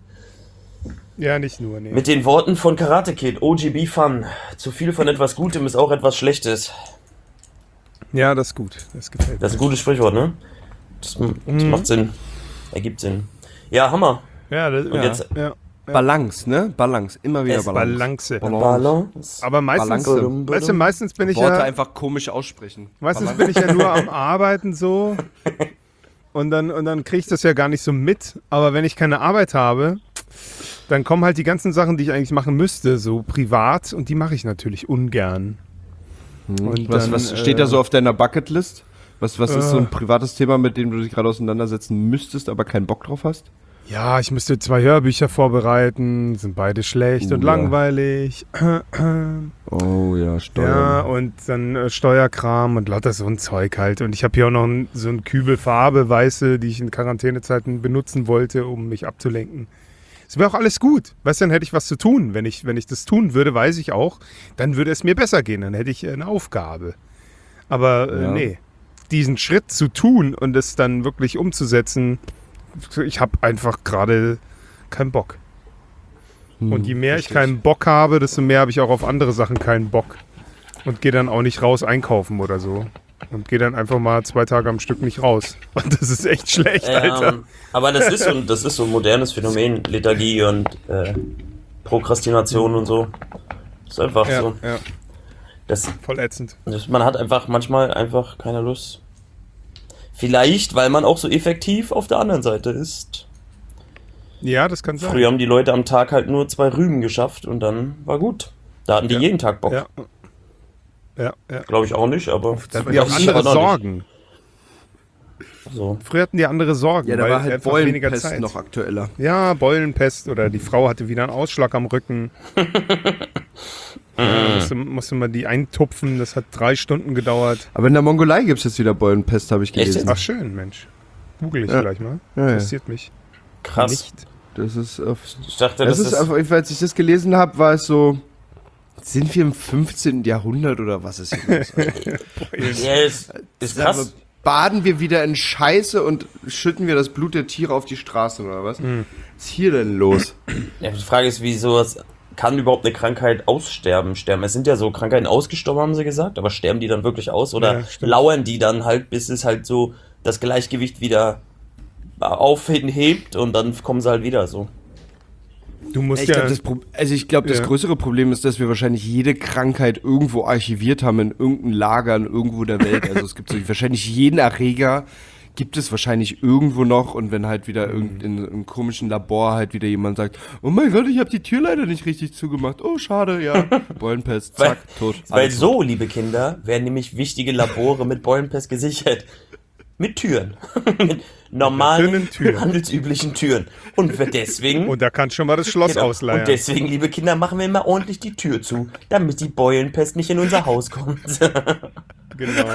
ja, nicht nur, nee. Mit den Worten von Karate Kid, O G B Fun. Zu viel von etwas Gutem ist auch etwas Schlechtes. Ja, das ist gut. Das gefällt Das ist mir. ein gutes Sprichwort, ne? Das, das Mhm. macht Sinn. Ergibt Sinn. Ja, Hammer. Ja, das, Und ja, jetzt ja. Balance, ne? Balance. Immer wieder Es Balance. Balance. Balance. Aber meistens, Balance. weißt du, meistens bin ich Worte ja, einfach komisch aussprechen. meistens bin ich ja nur am Arbeiten so und dann, und dann kriege ich das ja gar nicht so mit. Aber wenn ich keine Arbeit habe, dann kommen halt die ganzen Sachen, die ich eigentlich machen müsste, so privat und die mache ich natürlich ungern. Und Was, dann, was steht da äh, so auf deiner Bucketlist? Was, was ist so Äh. ein privates Thema, mit dem du dich gerade auseinandersetzen müsstest, aber keinen Bock drauf hast? Ja, ich müsste zwei Hörbücher vorbereiten, sind beide schlecht Uh, und ja. langweilig. Oh ja, Ja, Steuern. und dann äh, Steuerkram und lauter so ein Zeug halt. Und ich habe hier auch noch ein, so ein Kübel Farbe, weiße, die ich in Quarantänezeiten benutzen wollte, um mich abzulenken. Es wäre auch alles gut. Weißt du, dann hätte ich was zu tun. Wenn ich, wenn ich das tun würde, weiß ich auch, dann würde es mir besser gehen. Dann hätte ich äh, eine Aufgabe. Aber äh, Ja. nee, diesen Schritt zu tun und es dann wirklich umzusetzen, ich habe einfach gerade keinen Bock. Hm, Und je mehr ich verstehe keinen Bock habe, desto mehr habe ich auch auf andere Sachen keinen Bock. Und gehe dann auch nicht raus einkaufen oder so. Und gehe dann einfach mal zwei Tage am Stück nicht raus. Und das ist echt schlecht, Alter. Ähm, aber das ist, so, ein- das ist so ein modernes Phänomen, Lethargie und äh, Prokrastination und so. Ist einfach Ja, so. ja, Das, voll ätzend. das, man hat einfach manchmal einfach keine Lust. Vielleicht, weil man auch so effektiv auf der anderen Seite ist. Ja, das kann sein. Früher haben die Leute am Tag halt nur zwei Rüben geschafft und dann war gut. Da hatten die Ja. jeden Tag Bock. Ja, ja, ja. Glaube ich auch nicht, aber Da hatten die auch weiß ich andere aber noch nicht. Sorgen. So. Früher hatten die andere Sorgen, Ja, da weil war halt einfach weniger Beulenpest Zeit. noch aktueller. Ja, Beulenpest oder die Frau hatte wieder einen Ausschlag am Rücken. ja, musste, musste man die eintupfen, das hat drei Stunden gedauert. Aber in der Mongolei gibt es jetzt wieder Beulenpest, habe ich Echt gelesen. Ach schön, Mensch. Google ich Ja. gleich mal. Ja, ja. Interessiert mich. Krass. Nicht. Das ist auf, Ich dachte, das, das, ist, ist, auf, als ich das gelesen habe, war es so, sind wir im fünfzehnten. Jahrhundert oder was ist hier los? ja, ist, ist krass. Baden wir wieder in Scheiße und schütten wir das Blut der Tiere auf die Straße oder was? Hm. Was ist hier denn los? Ja, die Frage ist, wie sowas kann überhaupt eine Krankheit aussterben? Sterben. Es sind ja so Krankheiten ausgestorben, haben sie gesagt, aber sterben die dann wirklich aus oder Ja, stimmt. lauern die dann halt, bis es halt so das Gleichgewicht wieder aufhebt und dann kommen sie halt wieder so. Du musst Ich ja. glaub, das Pro also ich glaube, das Ja. größere Problem ist, dass wir wahrscheinlich jede Krankheit irgendwo archiviert haben in irgendeinem Lager in irgendwo der Welt. Also es gibt so wahrscheinlich jeden Erreger gibt es wahrscheinlich irgendwo noch und wenn halt wieder irgend in einem komischen Labor halt wieder jemand sagt, oh mein Gott, ich habe die Tür leider nicht richtig zugemacht. Oh, schade, ja. Beulenpest, Weil, zack, tot. weil alles so, liebe Kinder, werden nämlich wichtige Labore mit Beulenpest gesichert. Mit Türen. mit normalen, dünnen Türen. handelsüblichen Türen. Und wir deswegen... Und da kannst schon mal das Schloss Genau. ausleihen. Und deswegen, liebe Kinder, machen wir immer ordentlich die Tür zu, damit die Beulenpest nicht in unser Haus kommt. Genau.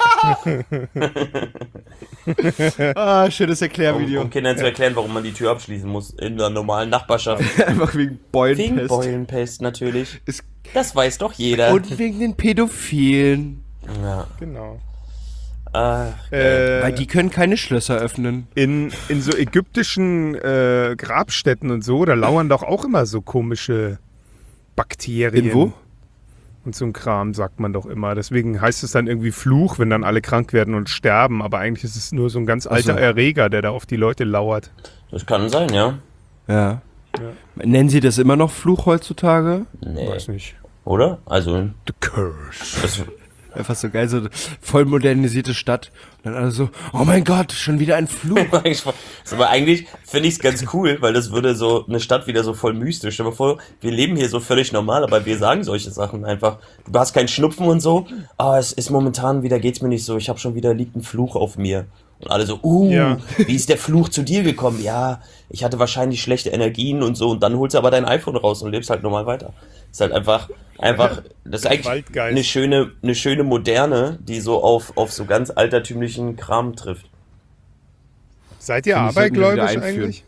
Ah, schönes um, Erklärvideo. um Kindern zu erklären, warum man die Tür abschließen muss in der normalen Nachbarschaft. Einfach wegen Wegen Beulenpest. Beulenpest natürlich. Ist- Das weiß doch jeder. Und wegen den Pädophilen. ja. Genau. Ah, Äh, Weil die können keine Schlösser öffnen. in, in so ägyptischen äh, Grabstätten und so, da lauern doch auch immer so komische Bakterien. In wo? Und so ein Kram sagt man doch immer. Deswegen heißt es dann irgendwie Fluch, wenn dann alle krank werden und sterben. Aber eigentlich ist es nur so ein ganz alter so. Erreger, der da auf die Leute lauert. das kann sein, ja. Ja. Nennen Sie das immer noch Fluch heutzutage? Nee. Weiß nicht. Oder? Also, The Curse. das, Einfach so geil, so eine voll modernisierte Stadt. Und dann alle so, oh mein Gott, schon wieder ein Fluch. aber eigentlich finde ich es ganz cool, weil das würde so eine Stadt wieder so voll mystisch. Stell dir mal vor, wir leben hier so völlig normal, aber wir sagen solche Sachen einfach. Du hast keinen Schnupfen und so. Ah, es ist momentan wieder, geht's mir nicht so. Ich habe schon wieder, liegt ein Fluch auf mir. Und alle so, uh, Ja. wie ist der Fluch zu dir gekommen? Ja, ich hatte wahrscheinlich schlechte Energien und so. Und dann holst du aber dein iPhone raus und lebst halt normal weiter. Ist halt einfach, einfach, das ist eigentlich Waldgeist. eine schöne, eine schöne Moderne, die so auf, auf so ganz altertümlichen Kram trifft. Seid ihr Finde ich, sollten wir wieder abergläubisch einführen. eigentlich?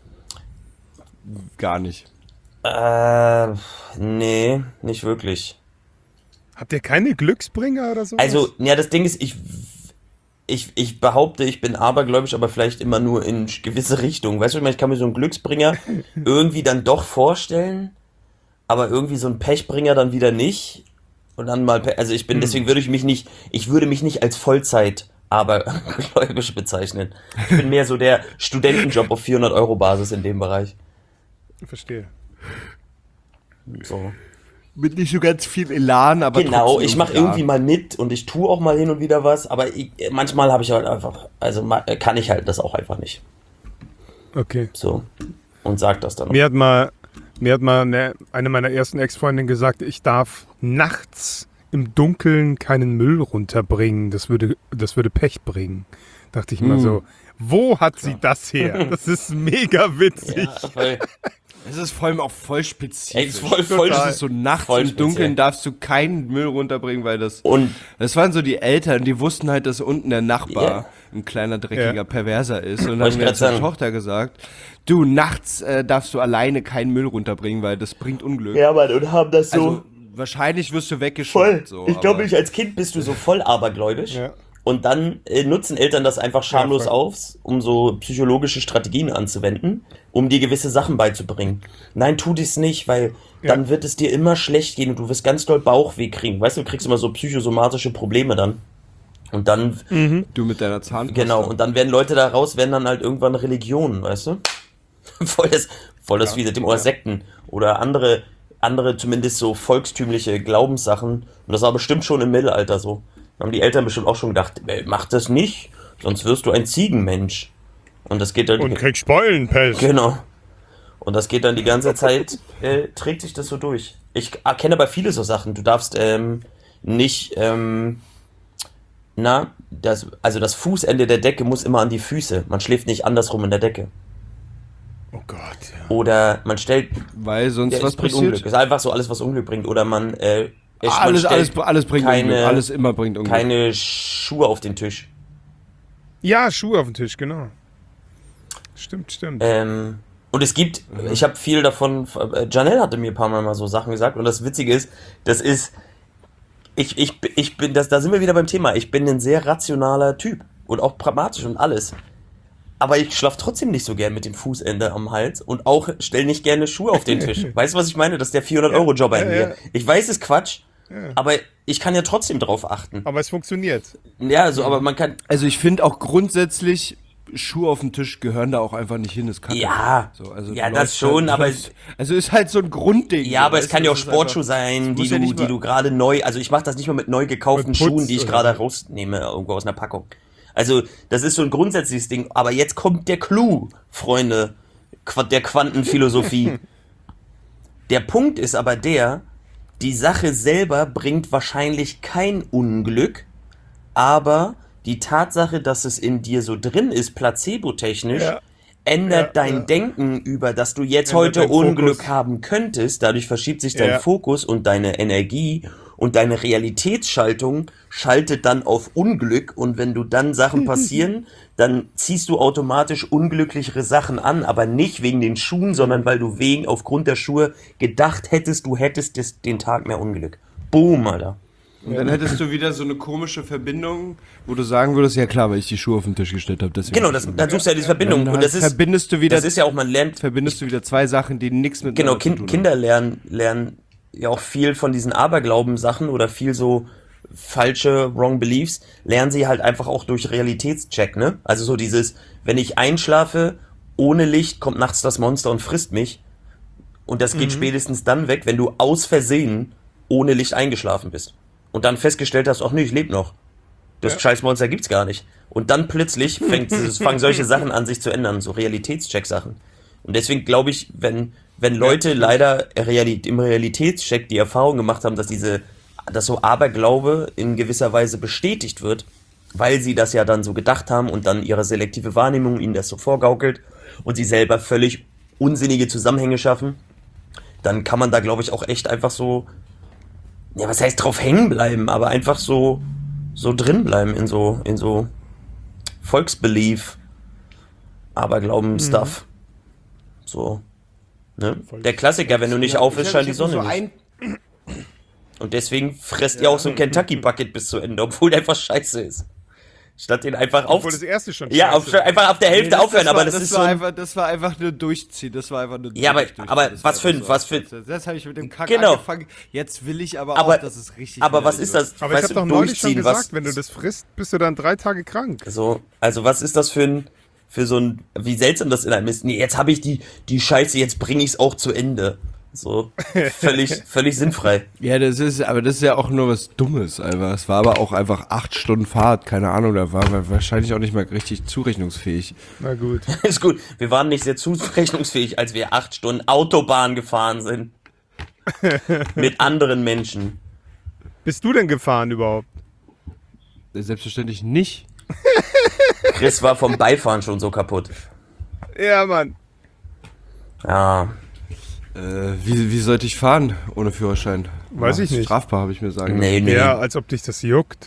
Gar nicht. Äh, nee, nicht wirklich. Habt ihr keine Glücksbringer oder so? Also, ja, das Ding ist, ich, ich, ich behaupte, ich bin abergläubisch, aber vielleicht immer nur in gewisse Richtungen. Weißt du, ich meine, ich kann mir so einen Glücksbringer irgendwie dann doch vorstellen, aber irgendwie so einen Pechbringer dann wieder nicht. Und dann mal, Pe- also ich bin, deswegen würde ich mich nicht, ich würde mich nicht als Vollzeit abergläubisch bezeichnen. Ich bin mehr so der Studentenjob auf vierhundert Euro Basis in dem Bereich. Verstehe. So. Mit nicht so ganz viel Elan, aber Genau, trotzdem ich mache da. irgendwie mal mit und ich tue auch mal hin und wieder was, aber ich, manchmal habe ich halt einfach, also ma- kann ich halt das auch einfach nicht. Okay. So. Und sag das dann auch. Mir hat mal, mir hat mal eine, eine meiner ersten Ex-Freundinnen gesagt, ich darf nachts im Dunkeln keinen Müll runterbringen. Das würde, das würde Pech bringen. Dachte ich immer so, wo hat sie das her? Das ist mega witzig. Ja, voll. Es ist vor allem auch voll spezifisch. Ey, ist voll- voll- Das ist so nachts voll im speziell. Dunkeln darfst du keinen Müll runterbringen, weil das... Und Das waren so die Eltern, die wussten halt, dass unten der Nachbar Ja. ein kleiner, dreckiger Ja. Perverser ist. Und Wollte dann ich haben wir grad zur sagen. Tochter gesagt, du, nachts äh, darfst du alleine keinen Müll runterbringen, weil das bringt Unglück. ja, Mann, und haben das so Also, wahrscheinlich wirst du voll. weggeschickt. So, ich glaube, aber- ich als Kind bist du so voll abergläubisch. Ja. Und dann äh, nutzen Eltern das einfach schamlos Ja, voll. auf, um so psychologische Strategien anzuwenden, um dir gewisse Sachen beizubringen. Nein, tu dies nicht, weil Ja. dann wird es dir immer schlecht gehen und du wirst ganz doll Bauchweh kriegen. Weißt du, du kriegst immer so psychosomatische Probleme dann. Und dann, Du mit deiner Zahnpasta. genau, und dann werden Leute daraus, werden dann halt irgendwann Religionen, weißt du? voll das, voll das wie dem oder Sekten oder andere, andere zumindest so volkstümliche Glaubenssachen. Und das war bestimmt schon im Mittelalter so. Da haben die Eltern bestimmt auch schon gedacht, ey, mach das nicht, sonst wirst du ein Ziegenmensch. Und das geht dann, Und kriegt Speulenpest. genau. Und das geht dann die ganze Zeit, äh, trägt sich das so durch. Ich erkenne aber viele so Sachen. Du darfst ähm, nicht, ähm, na, das, also das Fußende der Decke muss immer an die Füße. Man schläft nicht andersrum in der Decke. Oh Gott, ja. Oder man stellt, Weil sonst ja, was es bringt passiert? Unglück. Es ist einfach so alles, was Unglück bringt. Oder man, äh, es- man Alles, stellt alles, alles bringt keine, Unglück. Alles immer bringt Unglück. keine Schuhe auf den Tisch. Ja, Schuhe auf dem Tisch, genau. Stimmt, stimmt. Ähm, und es gibt, ich habe viel davon, äh, Janelle hatte mir ein paar Mal mal so Sachen gesagt und das Witzige ist, das ist, ich, ich, ich bin, das, da sind wir wieder beim Thema, ich bin ein sehr rationaler Typ und auch pragmatisch und alles. Aber ich schlaf trotzdem nicht so gern mit dem Fußende am Hals und auch stell nicht gerne Schuhe auf den Tisch. Weißt du, was ich meine? Das ist der vierhundert-Euro-Job bei ja, mir. ja. Ich weiß, es ist Quatsch, aber ich kann ja trotzdem drauf achten. Aber es funktioniert. Ja, so, aber man kann, Also ich finde auch grundsätzlich, Schuhe auf dem Tisch gehören da auch einfach nicht hin, das kann ja, so, also ja, du das läufst schon, halt, aber läufst- also ist halt so ein Grundding. ja, so, aber es weißt kann du, ja auch das ist Sportschuhe einfach- sein, die muss ja du, nicht die mal- du gerade neu, also ich mache das nicht mal mit neu gekauften Mit Putz Schuhen, die ich oder gerade so. rausnehme, irgendwo aus einer Packung. Also, das ist so ein grundsätzliches Ding, aber jetzt kommt der Clou, Freunde, Qua- der Quantenphilosophie. Der Punkt ist aber der, die Sache selber bringt wahrscheinlich kein Unglück, aber die Tatsache, dass es in dir so drin ist, placebo-technisch, Ja. ändert Ja, dein ja. Denken über, dass du jetzt Ändert heute dein Fokus. Unglück haben könntest. Dadurch verschiebt sich dein Ja. Fokus und deine Energie und deine Realitätsschaltung schaltet dann auf Unglück. Und wenn du dann Sachen passieren, dann ziehst du automatisch unglücklichere Sachen an, aber nicht wegen den Schuhen, sondern weil du wegen aufgrund der Schuhe gedacht hättest, du hättest des, den Tag mehr Unglück. Boom, Alter. Und dann hättest du wieder so eine komische Verbindung, wo du sagen würdest, ja klar, weil ich die Schuhe auf den Tisch gestellt habe. deswegen- Genau, das, dann suchst du ja diese Verbindung. Dann Und das ist, verbindest du wieder, das ist ja auch, man lernt verbindest du wieder zwei Sachen, die nichts mit Genau, zu kind, tun Kinder lernen, lernen ja auch viel von diesen Aberglauben-Sachen oder viel so falsche Wrong Beliefs, lernen sie halt einfach auch durch Realitätscheck, ne? Also so dieses, wenn ich einschlafe, ohne Licht kommt nachts das Monster und frisst mich. Und das geht spätestens dann weg, wenn du aus Versehen ohne Licht eingeschlafen bist. Und dann festgestellt hast, ach nee, ich lebe noch. Das Scheißmonster gibt's gar nicht. Und dann plötzlich fängt, es fangen solche Sachen an, sich zu ändern, so Realitätscheck-Sachen. Und deswegen glaube ich, wenn, wenn Leute leider Reali- im Realitätscheck die Erfahrung gemacht haben, dass diese, dass so Aberglaube in gewisser Weise bestätigt wird, weil sie das ja dann so gedacht haben und dann ihre selektive Wahrnehmung ihnen das so vorgaukelt und sie selber völlig unsinnige Zusammenhänge schaffen, dann kann man da, glaube ich, auch echt einfach so, ja, was heißt drauf hängen bleiben, aber einfach so, so drin bleiben in so, in so Volksbelief, Aberglauben-Stuff. So, ne? Der Klassiker, wenn du nicht auf ist, scheint die Sonne so nicht. ein, Und deswegen fresst ihr auch so ein Kentucky Bucket bis zu Ende, obwohl der einfach scheiße ist. Statt den einfach auf. Obwohl das erste schon Ja, auf, scheiße. einfach auf der Hälfte das, aufhören, das aber war, das, das ist war so. Ein, einfach, das war einfach nur durchziehen. Das war einfach nur Ja, aber- durchziehen. aber Das was war für ein- einfach was für- Das, das habe ich mit dem Kack Genau. angefangen. Jetzt will ich aber, aber auch, dass es richtig aber was widerlich ist wird. das? Aber ich weißt habe du, doch neulich schon durchziehen, gesagt, was, wenn du das frisst, bist du dann drei Tage krank. so, also was ist das für ein, für so ein, wie seltsam das in einem ist. Nee, jetzt habe ich die, die Scheiße, jetzt bringe ich es auch zu Ende. So, völlig, völlig sinnfrei. Ja, das ist, aber das ist ja auch nur was Dummes einfach. Es war aber auch einfach acht Stunden Fahrt, keine Ahnung, da war wir wahrscheinlich auch nicht mal richtig zurechnungsfähig. Na gut. Ist gut. Wir waren nicht sehr zurechnungsfähig, als wir acht Stunden Autobahn gefahren sind. Mit anderen Menschen. Bist du denn gefahren überhaupt? Selbstverständlich nicht. Chris war vom Beifahren schon so kaputt. Ja, Mann. Ja. Äh, wie, wie sollte ich fahren ohne Führerschein? Weiß ich nicht. Strafbar, habe ich mir sagen Nee, lassen. nee. Ja, als ob dich das juckt.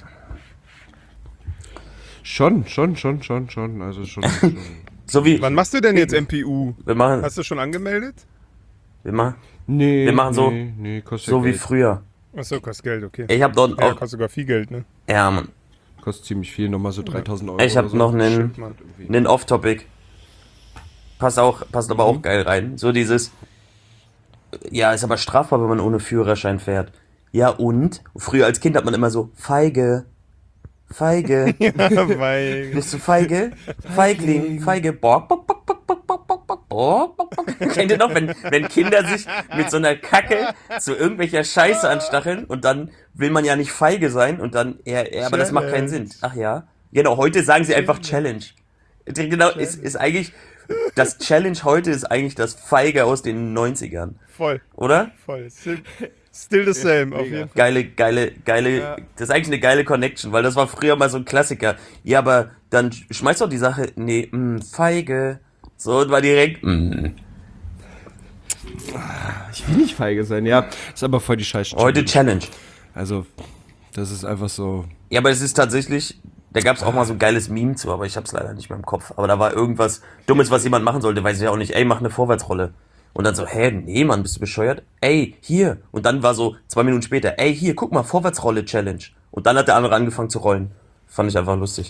Schon, schon, schon, schon, schon. Also schon. schon. So wie. Wann machst du denn jetzt M P U? Wir machen. Hast du schon angemeldet? Wir machen. Nee, Wir machen so- nee, nee, kostet So wie Geld. früher. Achso, kostet Geld, okay. Ich hab dort Ja, auch. kostet sogar viel Geld, ne? Ja, Mann. Kostet ziemlich viel, nochmal so dreitausend Euro. Ich hab oder so. noch einen, Shit, Mann. einen Off-Topic. Passt auch, passt aber Mhm. auch geil rein. So dieses. Ja, ist aber strafbar, wenn man ohne Führerschein fährt. Ja, und? Früher als Kind hat man immer so, Feige. Feige. Weil, Bist du feige? Feigling, feige. Bock, bock, bock, bock, bock, bock, bock, bock, bock, bock, bock. Kennt ihr noch, wenn, wenn Kinder sich mit so einer Kacke zu irgendwelcher Scheiße anstacheln und dann will man ja nicht feige sein und dann, ja, ja aber das macht keinen Sinn. Ach ja? Genau, heute sagen sie einfach Challenge. Genau, ist, ist eigentlich, das Challenge heute ist eigentlich das Feige aus den neunzigern. voll, Oder? voll. Still, still the same, auf jeden Fall. Geile, geile, geile, das ist eigentlich eine geile Connection, weil das war früher mal so ein Klassiker. Ja, aber dann schmeißt doch die Sache, nee, mh, feige. So, und war direkt, mh. Ich will nicht feige sein, ja. Ist aber voll die Scheiße. Heute Challenge. Also, das ist einfach so. Ja, aber es ist tatsächlich, da gab es auch mal so ein geiles Meme zu, aber ich hab's leider nicht mehr im Kopf. Aber da war irgendwas Dummes, was jemand machen sollte, weiß ich ja auch nicht, ey, mach eine Vorwärtsrolle. Und dann so, hä, nee, Mann, bist du bescheuert? Ey, hier. Und dann war so, zwei Minuten später, ey, hier, guck mal, Vorwärtsrolle-Challenge. Und dann hat der andere angefangen zu rollen. Fand ich einfach lustig.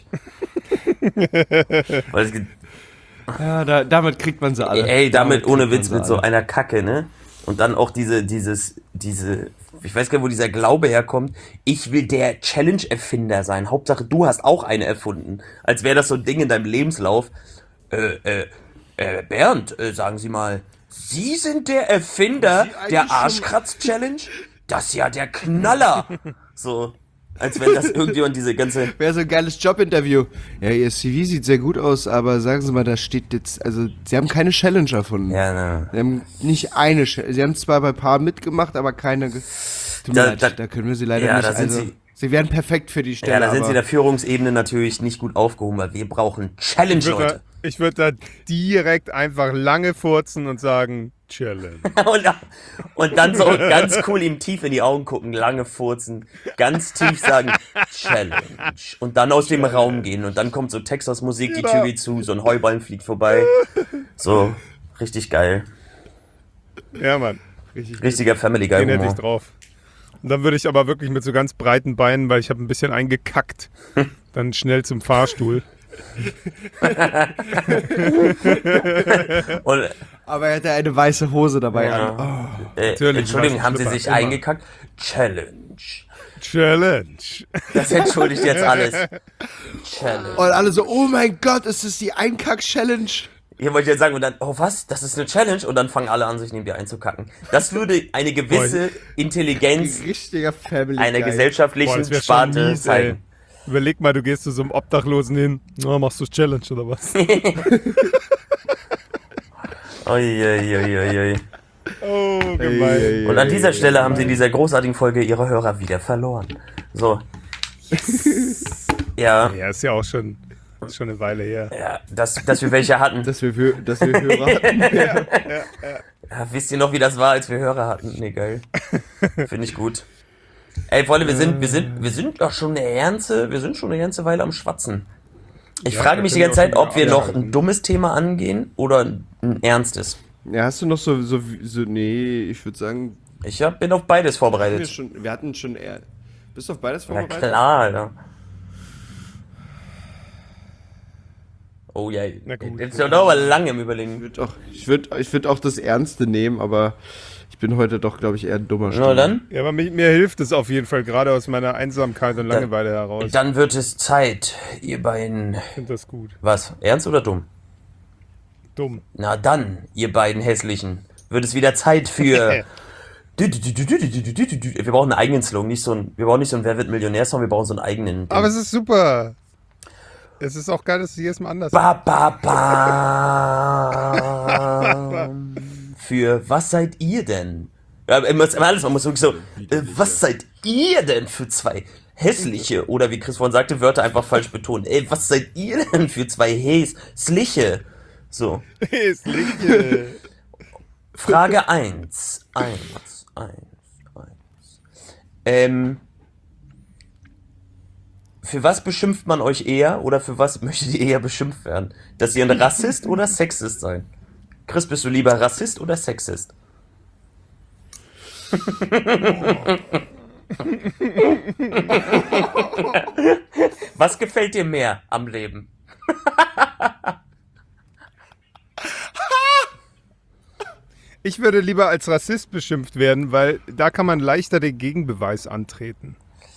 Weil es, Ja, da, damit kriegt man sie alle. ey, damit, kriegt ohne man Witz, sie mit so alle. einer Kacke, ne? Und dann auch diese, dieses, diese, ich weiß gar nicht, wo dieser Glaube herkommt. Ich will der Challenge-Erfinder sein. Hauptsache, du hast auch eine erfunden. Als wäre das so ein Ding in deinem Lebenslauf. Äh, äh, äh, Bernd, äh, sagen Sie mal, Sie sind der Erfinder der Arschkratz-Challenge? Das ist ja der Knaller. So, als wenn das irgendjemand diese ganze... Wäre so ein geiles Jobinterview. Ja, Ihr C V sieht sehr gut aus, aber sagen Sie mal, da steht jetzt, also Sie haben keine Challenge erfunden. Ja, na. Sie haben nicht eine Challenge. Sie haben zwar bei Paar mitgemacht, aber keine. ge- Tut mir Da- leid, da- da, können wir Sie leider ja, nicht. da sind also, Sie- Sie wären perfekt für die Stelle. Ja, da sind aber sie in der Führungsebene natürlich nicht gut aufgehoben, weil wir brauchen Challenge, Ich würde Leute. da, ich würd da direkt einfach lange furzen und sagen, Challenge. Und, und dann so ganz cool ihm tief in die Augen gucken, lange furzen, ganz tief sagen, Challenge. Und dann aus dem Raum gehen. Und dann kommt so Texas-Musik, die Tür geht zu, so ein Heuballen fliegt vorbei. So, richtig geil. Ja, Mann. Richtiger Family Guy Den hätte ich Humor. drauf. Und dann würde ich aber wirklich mit so ganz breiten Beinen, weil ich habe ein bisschen eingekackt, dann schnell zum Fahrstuhl. Und, aber er hatte eine weiße Hose dabei an. ja. äh, Natürlich, Entschuldigung, weißt du, haben Sie Schlüpper, sich immer. eingekackt? Challenge. Challenge. Das entschuldigt jetzt alles. Challenge. Und alle so, oh mein Gott, ist das die Einkack-Challenge? Hier wollte ich jetzt sagen, und dann, oh was, das ist eine Challenge? Und dann fangen alle an, sich neben dir einzukacken. Das würde eine gewisse Intelligenz Richtiger Family einer Guy. Boah, gesellschaftlichen das wär schon Sparte mies, ey. zeigen. Überleg mal, du gehst zu so einem Obdachlosen hin. Na, machst du Challenge oder was? Uiuiuiui. Oh, Ey, gemein. ey, Und an ey, dieser ey, Stelle ey. haben sie in dieser großartigen Folge ihre Hörer wieder verloren. So. Ja, Ja, ist ja auch schon, ist schon eine Weile her. ja, dass, dass wir welche hatten. Dass wir, für, dass wir Hörer hatten. Ja, wisst ihr noch, wie das war, als wir Hörer hatten? Nee, geil. Finde ich gut. Ey, Freunde, wir sind, wir sind, wir sind doch schon eine ganze, wir sind schon eine ganze Weile am Schwatzen. Ich Ja, frage da mich die können ganze wir auch Zeit, schon ob wir wieder noch ein abhalten. dummes Thema angehen oder ein ernstes. Ja, hast du noch so, so, so nee, ich würde sagen, Ich hab, bin auf beides wir, vorbereitet. schon, wir hatten schon eher, bist du auf beides Na vorbereitet? klar, Alter. Oh ja, Na gut. jetzt sind wir aber lange im Ich Überlegen. würde auch, ich würd, ich würd auch das Ernste nehmen, aber ich bin heute doch, glaube ich, eher ein dummer Na dann, Ja, aber mir, mir hilft es auf jeden Fall gerade aus meiner Einsamkeit und Langeweile heraus. Ich dann wird es Zeit, ihr beiden. finde das gut. Was? Ernst oder dumm? Dumm. Na dann, ihr beiden Hässlichen, wird es wieder Zeit für. Wir brauchen einen eigenen Slogan, nicht so ein. Wir brauchen nicht so einen Wer wird Millionär-Song, wir brauchen so einen eigenen. Aber es ist super. Es ist auch geil, dass es jedes Mal anders ist. Ba, ba, ba. Für was seid ihr denn? Ja, man muss, alles, man muss wirklich so, äh, was seid ihr denn für zwei hässliche, oder wie Chris vorhin sagte, Wörter einfach falsch betont. Ey, was seid ihr denn für zwei hässliche? So. Hässliche. Frage eins. eins, eins, eins. Ähm, für was beschimpft man euch eher oder für was möchtet ihr eher beschimpft werden? Dass ihr ein Rassist oder Sexist seid? Chris, bist du lieber Rassist oder Sexist? Was gefällt dir mehr am Leben? Ich würde lieber als Rassist beschimpft werden, weil da kann man leichter den Gegenbeweis antreten.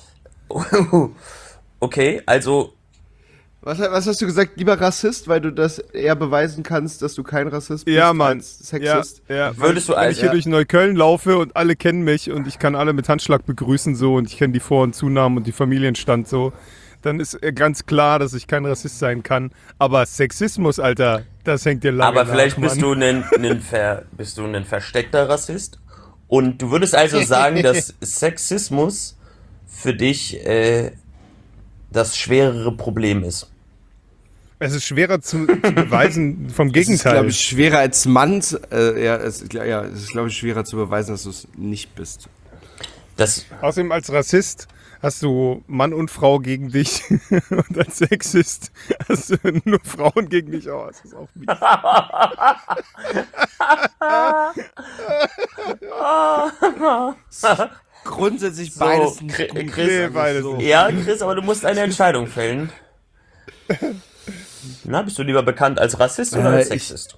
Okay, also Was, was hast du gesagt? Lieber Rassist, weil du das eher beweisen kannst, dass du kein Rassist bist Ja, Mann. als Sexist? Ja, ja. Würdest du Wenn als- ich hier ja. durch Neukölln laufe und alle kennen mich und ich kann alle mit Handschlag begrüßen so und ich kenne die Vor- und Zunahmen und die Familienstand so, dann ist äh, ganz klar, dass ich kein Rassist sein kann. Aber Sexismus, Alter, das hängt dir lange Aber nach, vielleicht bist Mann. du ein, ein ver, bist du ein versteckter Rassist. Und du würdest also sagen, dass Sexismus für dich äh, das schwerere Problem ist. Es ist schwerer zu, zu beweisen vom Es ist, Gegenteil. glaube ich, schwerer als Mann, äh, ja, es, ja, es ist, glaube ich, schwerer zu beweisen, dass du es nicht bist. Das, Außerdem als Rassist hast du Mann und Frau gegen dich und als Sexist hast du nur Frauen gegen dich. Oh, das ist auch mies. Grundsätzlich So, beides nicht Chri- gut. Chris, Nee, beides so. nicht. ja, Chris, aber du musst eine Entscheidung fällen. Na, bist du lieber bekannt als Rassist oder Äh, als ich- Sexist?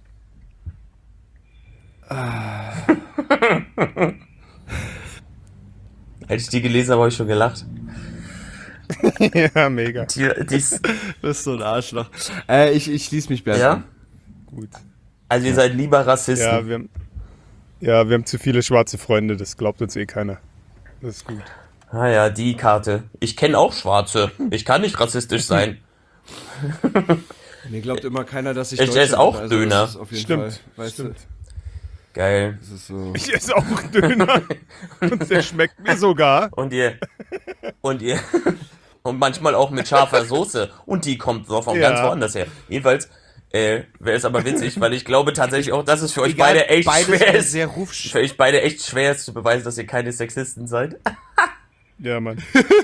Hätte ich die gelesen, habe ich schon gelacht. Ja, mega. Die, dies, Du bist so ein Arschloch. Äh, ich, ich schließe mich Bernd ja? an. Gut. Also ihr seid lieber Rassisten. Ja wir, haben, ja, wir haben zu viele schwarze Freunde, das glaubt uns eh keiner. Das ist gut. Ah ja, die Karte. Ich kenne auch Schwarze. Ich kann nicht rassistisch sein. Mir glaubt immer keiner, dass ich Ich Deutscher esse auch bin, Döner. das ist auf jeden Stimmt, Fall, weißt stimmt. Geil. Du, das ist so. Ich esse auch Döner und der schmeckt mir sogar. Und ihr. Und ihr. Und manchmal auch mit scharfer Soße. Und die kommt noch von Ja. ganz woanders her. Jedenfalls äh, wäre es aber witzig, weil ich glaube tatsächlich auch, dass es für euch Egal, beide echt beides schwer wäre ist. sehr rufsch- Für euch beide echt schwer ist zu beweisen, dass ihr keine Sexisten seid. Ja, Mann.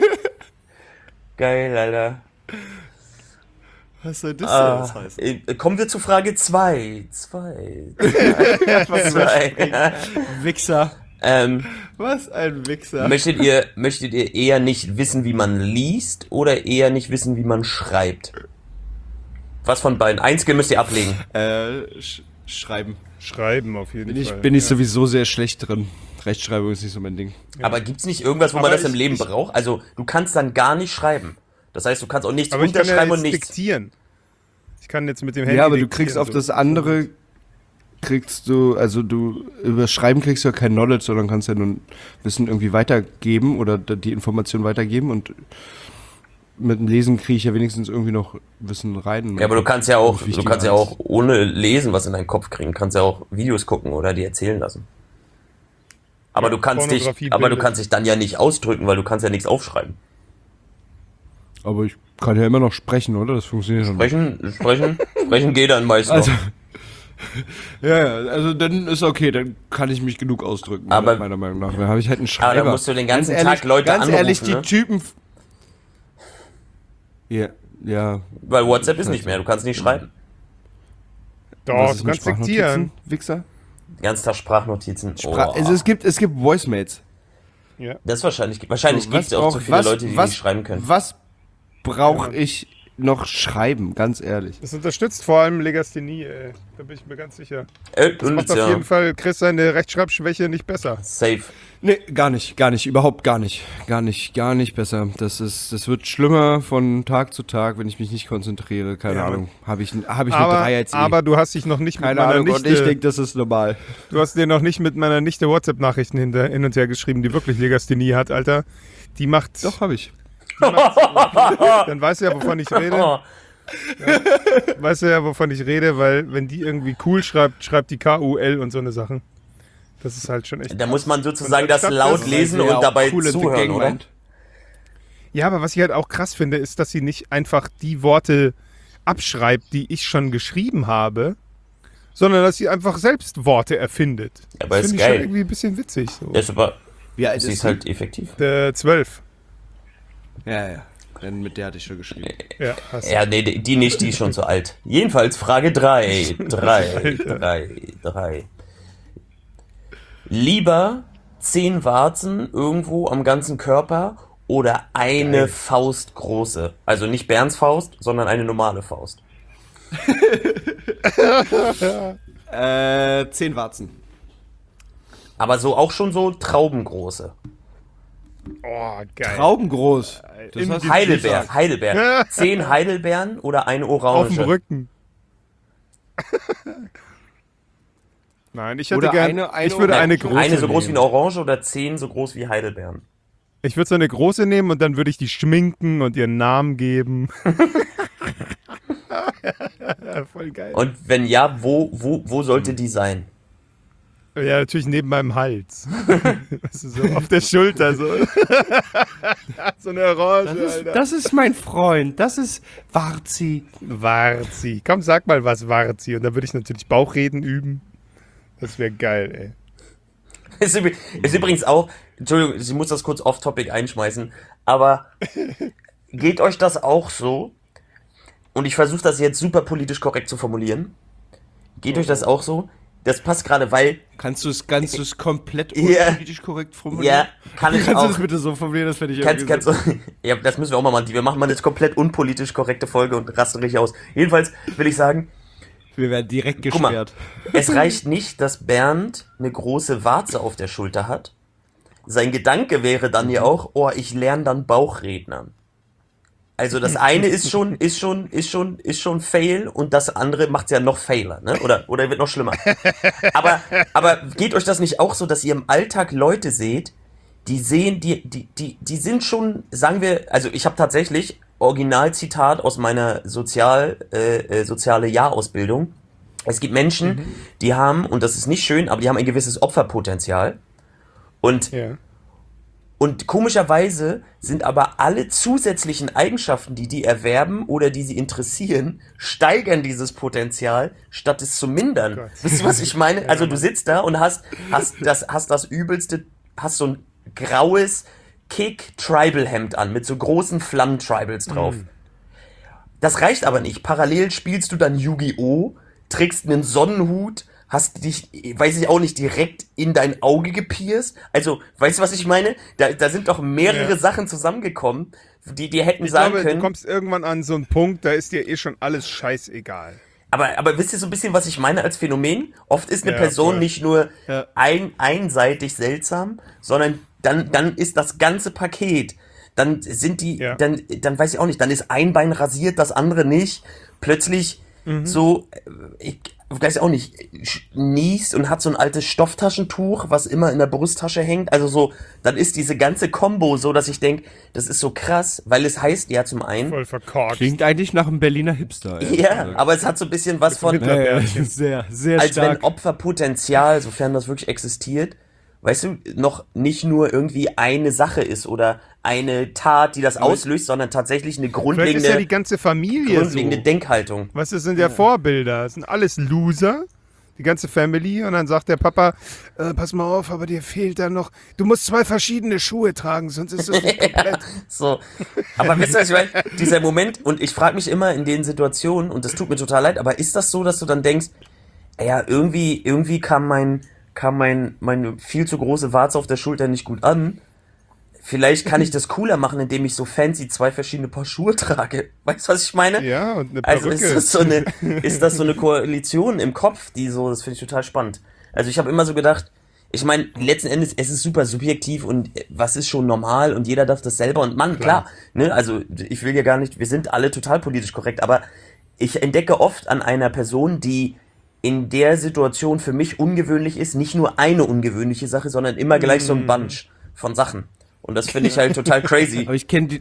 Geil, Alter. Was soll das Ah, jetzt heißen? äh, kommen wir zu Frage zwei. Zwei. zwei. Wichser. ähm, Was ein Wichser. möchtet ihr, möchtet ihr eher nicht wissen, wie man liest oder eher nicht wissen, wie man schreibt? Was von beiden? Eins müsst ihr ablegen. Äh, sch schreiben. Schreiben auf jeden Bin ich, Fall. bin ich ja. sowieso sehr schlecht drin. Rechtschreibung ist nicht so mein Ding. Aber gibt's nicht irgendwas, wo Aber man das im ich- Leben ich- braucht? Also, du kannst dann gar nicht schreiben. Das heißt, du kannst auch nichts Aber ich kann ja unterschreiben und jetzt nichts. diktieren. Ich kann jetzt mit dem Handy Ja, aber du diktieren, kriegst auf so. das andere, kriegst du, also du, über Schreiben kriegst du ja kein Knowledge, sondern kannst ja nur Wissen irgendwie weitergeben oder die Information weitergeben und mit dem Lesen kriege ich ja wenigstens irgendwie noch Wissen rein. Ja, aber du kannst ja auch, Das ist du wichtiger kannst ja als- auch ohne Lesen was in deinen Kopf kriegen. Du kannst ja auch Videos gucken oder die erzählen lassen. Aber Ja, du kannst dich, Pornografie, aber du Bilder. kannst dich dann ja nicht ausdrücken, weil du kannst ja nichts aufschreiben. Aber ich kann ja immer noch sprechen, oder? Das funktioniert schon. Sprechen, sprechen, sprechen geht dann meist Also, noch. Ja, ja, also dann ist okay, dann kann ich mich genug ausdrücken, Aber- meiner Meinung nach. Dann habe ich halt einen Aber Schreiber. dann musst du den ganzen Ganz ehrlich, Tag Leute Ganz anrufen, ehrlich, die ne? Typen... Ja, ja. Weil WhatsApp ist nicht mehr, du kannst nicht schreiben. Doch, Was du ist mit kannst diktieren. Sprachnotizen, Wichser? Den ganzen Tag Sprachnotizen. Spra Oh. also es gibt, es gibt Voicemates. Ja. Das ist wahrscheinlich, wahrscheinlich So, gibt es auch zu brauch- viele was- Leute, die was- nicht schreiben können. Was brauche Ja. ich noch schreiben, ganz ehrlich? Das unterstützt vor allem Legasthenie, ey. Da bin ich mir ganz sicher. Äh, Das macht auf ja. jeden Fall Chris seine Rechtschreibschwäche nicht besser. Safe. Nee, gar nicht, gar nicht, überhaupt gar nicht. Gar nicht, gar nicht besser. Das ist, das wird schlimmer von Tag zu Tag, wenn ich mich nicht konzentriere. Keine Ja, Mann. Ahnung. Habe ich, hab ich eine Aber, drei als eh. aber du hast dich noch nicht Keine mit meiner Ahnung, und Nichte, ich denke, das ist normal. du hast dir noch nicht mit meiner Nichte WhatsApp-Nachrichten hinter, hin und her geschrieben, die wirklich Legasthenie hat, Alter. Die macht, Doch, habe ich. dann weißt du ja, wovon ich rede. Oh, Weißt du ja, wovon ich rede, weil wenn die irgendwie cool schreibt, schreibt die K U L und so eine Sachen. Das ist halt schon echt. da muss man sozusagen Und das anstatt laut das- lesen Weil sie ja und auch dabei cool in the zuhören, gang oder? meint. Ja, aber was ich halt auch krass finde, ist, dass sie nicht einfach die Worte abschreibt, die ich schon geschrieben habe, sondern dass sie einfach selbst Worte erfindet. Ja, aber das ist finde ich schon geil. irgendwie ein bisschen witzig. So. Ja, ist aber, Wie alt sie ist halt effektiv. Der zwölf. Ja, ja. Denn mit der hatte ich schon geschrieben. Ja, hast du. Ja, nee, die nicht, die ist schon zu alt. Jedenfalls Frage drei. drei, drei, drei. Lieber zehn Warzen irgendwo am ganzen Körper oder eine Geil. Faust große? Also nicht Bernds Faust, sondern eine normale Faust. Äh, zehn Warzen. Aber so auch schon so traubengroße. Oh, geil. Traubengroß. Das Im hast du Heidelbeer, gesagt. Heidelbeer. Zehn Heidelbeeren oder eine Auf Orange? dem Rücken. Nein, ich hätte Oder gern, eine- eine ich würde Orange. eine große Eine so groß wie nehmen. eine Orange oder zehn so groß wie Heidelbeeren? Ich würde so eine große nehmen und dann würde ich die schminken und ihren Namen geben. Voll geil. Und wenn ja, wo, wo, wo sollte die sein? Ja, natürlich neben meinem Hals. Weißt du, so auf der Schulter. So, so eine Orange, Das ist, Alter. das ist mein Freund. Das ist Warzi. Warzi. Komm, sag mal was, Warzi. Und dann würde ich natürlich Bauchreden üben. Das wäre geil, ey. Ist, übr- ist übrigens auch, Entschuldigung, ich muss das kurz off-topic einschmeißen, aber geht euch das auch so? Und ich versuche das jetzt super politisch korrekt zu formulieren. Geht euch das auch so? Das passt gerade, weil, Kannst du es kannst du es komplett Ja. unpolitisch korrekt formulieren? ja, kann ich Kannst du auch. das bitte so formulieren, das fände ich Kannst, irgendwie kannst, du- ja, das müssen wir auch mal machen. Wir machen mal eine komplett unpolitisch korrekte Folge und rasten richtig aus. Jedenfalls will ich sagen, so. Wir werden direkt Guck mal. gesperrt. es reicht nicht, dass Bernd eine große Warze auf der Schulter hat. Sein Gedanke wäre dann ja auch, oh, ich lerne dann Bauchredner. Also das eine ist schon, ist schon, ist schon, ist schon Fail und das andere macht's ja noch failer, ne? Oder, oder wird noch schlimmer. Aber, aber geht euch das nicht auch so, dass ihr im Alltag Leute seht, die sehen, die, die, die, die sind schon, sagen wir, also ich habe tatsächlich Originalzitat aus meiner Sozial, äh, äh, soziale Jahrausbildung. Es gibt Menschen, die haben, und das ist nicht schön, aber die haben ein gewisses Opferpotenzial. Und Ja. und komischerweise sind aber alle zusätzlichen Eigenschaften, die die erwerben oder die sie interessieren, steigern dieses Potenzial, statt es zu mindern. Gott. Wisst ihr, was ich meine? Also du sitzt da und hast, hast, das, hast das übelste, hast so ein graues Kick-Tribal-Hemd an mit so großen Flammen-Tribals drauf. Das reicht aber nicht. Parallel spielst du dann Yu-Gi-Oh!, trägst einen Sonnenhut, hast dich, weiß ich auch nicht, direkt in dein Auge gepierst. Also, weißt du, was ich meine? Da, da sind doch mehrere Ja. Sachen zusammengekommen, die dir hätten Ich sagen glaube, können. du kommst irgendwann an so einen Punkt, da ist dir eh schon alles scheißegal. Aber, aber wisst ihr so ein bisschen, was ich meine als Phänomen? Oft ist eine Ja, Person voll. nicht nur Ja. ein, einseitig seltsam, sondern dann, dann ist das ganze Paket. Dann sind die, Ja. dann, dann weiß ich auch nicht, dann ist ein Bein rasiert, das andere nicht. Plötzlich so, äh, ich weiß auch nicht, sch- niest und hat so ein altes Stofftaschentuch, was immer in der Brusttasche hängt. Also so, dann ist diese ganze Kombo so, dass ich denke, das ist so krass, weil es heißt ja zum einen, Voll verkorkst. Klingt eigentlich nach einem Berliner Hipster. ehrlich ja, gesagt. aber es hat so ein bisschen was von, Hitler- Ja, ja, Bärchen. sehr, sehr als wenn stark. Opferpotenzial, sofern das wirklich existiert, weißt du, noch nicht nur irgendwie eine Sache ist oder eine Tat, die das auslöst, sondern tatsächlich eine Vielleicht grundlegende, ist ja die ganze Familie grundlegende so. Denkhaltung. Was, das sind ja Vorbilder. Das sind alles Loser. die ganze Family und dann sagt der Papa, äh, pass mal auf, aber dir fehlt da noch, du musst zwei verschiedene Schuhe tragen, sonst ist das nicht komplett. So. Aber wisst ihr, was ich meine? Dieser Moment, und ich frage mich immer in den Situationen, und das tut mir total leid, aber ist das so, dass du dann denkst, ja, irgendwie, irgendwie kam mein, kam mein, meine viel zu große Warze auf der Schulter nicht gut an. Vielleicht kann ich das cooler machen, indem ich so fancy zwei verschiedene Paar Schuhe trage. Weißt du, was ich meine? Ja, und eine Also Perücke. ist das so eine, ist das so eine Koalition im Kopf, die so, das finde ich total spannend. Also ich habe immer so gedacht, ich meine, letzten Endes, es ist super subjektiv und was ist schon normal und jeder darf das selber und Mann, klar, ne, also ich will ja gar nicht, wir sind alle total politisch korrekt, aber ich entdecke oft an einer Person, die in der Situation für mich ungewöhnlich ist, nicht nur eine ungewöhnliche Sache, sondern immer gleich so ein Bunch von Sachen. Und das finde ich halt total crazy. Aber ich kenne die,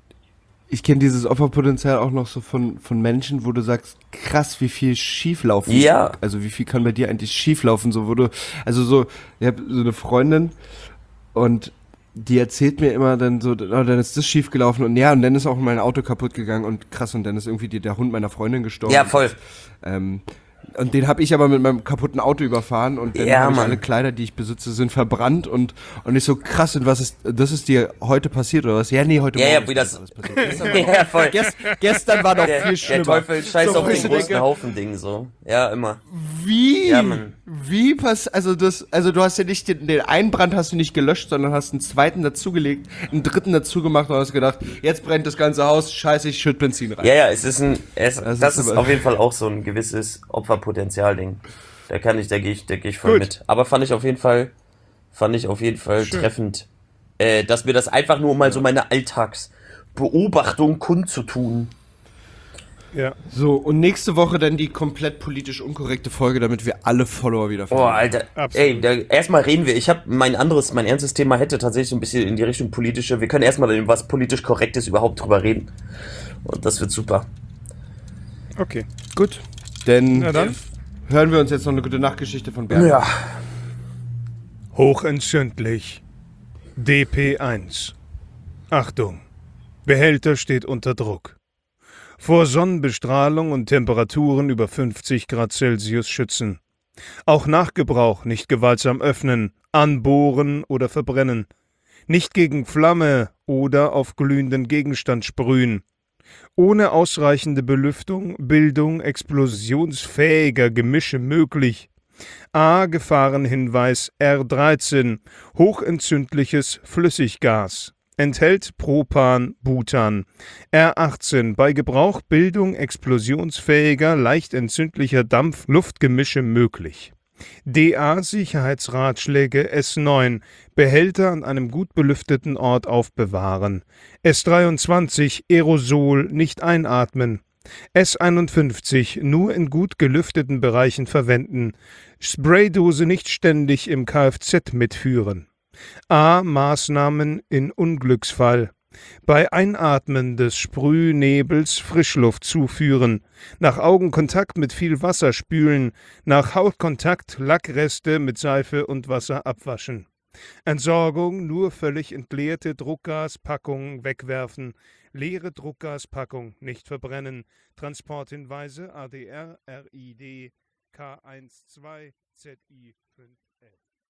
ich kenne dieses Opferpotenzial auch noch so von, von Menschen, wo du sagst, krass, wie viel schieflaufen. Ja. Also wie viel kann bei dir eigentlich schieflaufen, so wo du, also so, ich habe so eine Freundin und die erzählt mir immer dann so, oh, dann ist das schiefgelaufen und ja, und dann ist auch mein Auto kaputt gegangen und krass, und dann ist irgendwie die, der Hund meiner Freundin gestorben. Ja, voll. Ähm, und den habe ich aber mit meinem kaputten Auto überfahren und dann Ja, habe ich Mann. alle Kleider, die ich besitze, sind verbrannt und und ich so krass, und was ist, das ist dir heute passiert oder was? Ja, nee, heute Ja, ja, Morgen wie ist das- alles passiert. Gestern war noch- Ja, voll. Gest, gestern war noch Der, viel der schlimmer. Teufel scheißt So, auf wo ich den so größten denke, Haufen Ding, so. Ja, immer. Wie? Ja, Mann. Wie pass, also das, also du hast ja nicht den, den einen Brand hast du nicht gelöscht, sondern hast einen zweiten dazugelegt, einen dritten dazu gemacht und hast gedacht, jetzt brennt das ganze Haus, scheiße, ich schütt Benzin rein. Ja, ja, es ist ein, es, Das das, ist ist aber- auf jeden Fall auch so ein gewisses Opferpotenzial-Ding. Da kann ich, da gehe ich, da gehe ich voll Gut. mit. Aber fand ich auf jeden Fall, fand ich auf jeden Fall treffend, äh, dass mir das einfach nur um mal so meine Alltagsbeobachtung kundzutun. Ja. So, und nächste Woche dann die komplett politisch unkorrekte Folge, damit wir alle Follower wieder Oh, verlieren. Alter. Absolut. Ey, da, erstmal reden wir. Ich habe mein anderes, mein ernstes Thema hätte tatsächlich so ein bisschen in die Richtung politische. Wir können erstmal über was politisch Korrektes überhaupt drüber reden. Und das wird super. Okay. Gut, denn Na dann. hören wir uns jetzt noch eine gute Nachtgeschichte von Bernd. Ja. Hochentzündlich. D P eins. Achtung. Behälter steht unter Druck. Vor Sonnenbestrahlung und Temperaturen über fünfzig Grad Celsius schützen. Auch nach Gebrauch nicht gewaltsam öffnen, anbohren oder verbrennen. Nicht gegen Flamme oder auf glühenden Gegenstand sprühen. Ohne ausreichende Belüftung, Bildung explosionsfähiger Gemische möglich. A. Gefahrenhinweis R dreizehn. Hochentzündliches Flüssiggas. Enthält Propan, Butan. R achtzehn. Bei Gebrauch Bildung explosionsfähiger, leicht entzündlicher Dampf-Luftgemische möglich. D A. Sicherheitsratschläge S neun. Behälter an einem gut belüfteten Ort aufbewahren. S dreiundzwanzig. Aerosol nicht einatmen. S einundfünfzig. Nur in gut gelüfteten Bereichen verwenden. Spraydose nicht ständig im Kfz mitführen. A. Maßnahmen in Unglücksfall. Bei Einatmen des Sprühnebels Frischluft zuführen. Nach Augenkontakt mit viel Wasser spülen. Nach Hautkontakt Lackreste mit Seife und Wasser abwaschen. Entsorgung nur völlig entleerte Druckgaspackungen wegwerfen. Leere Druckgaspackung nicht verbrennen. Transporthinweise A D R, R I D, K eins zwei, Z I fünf.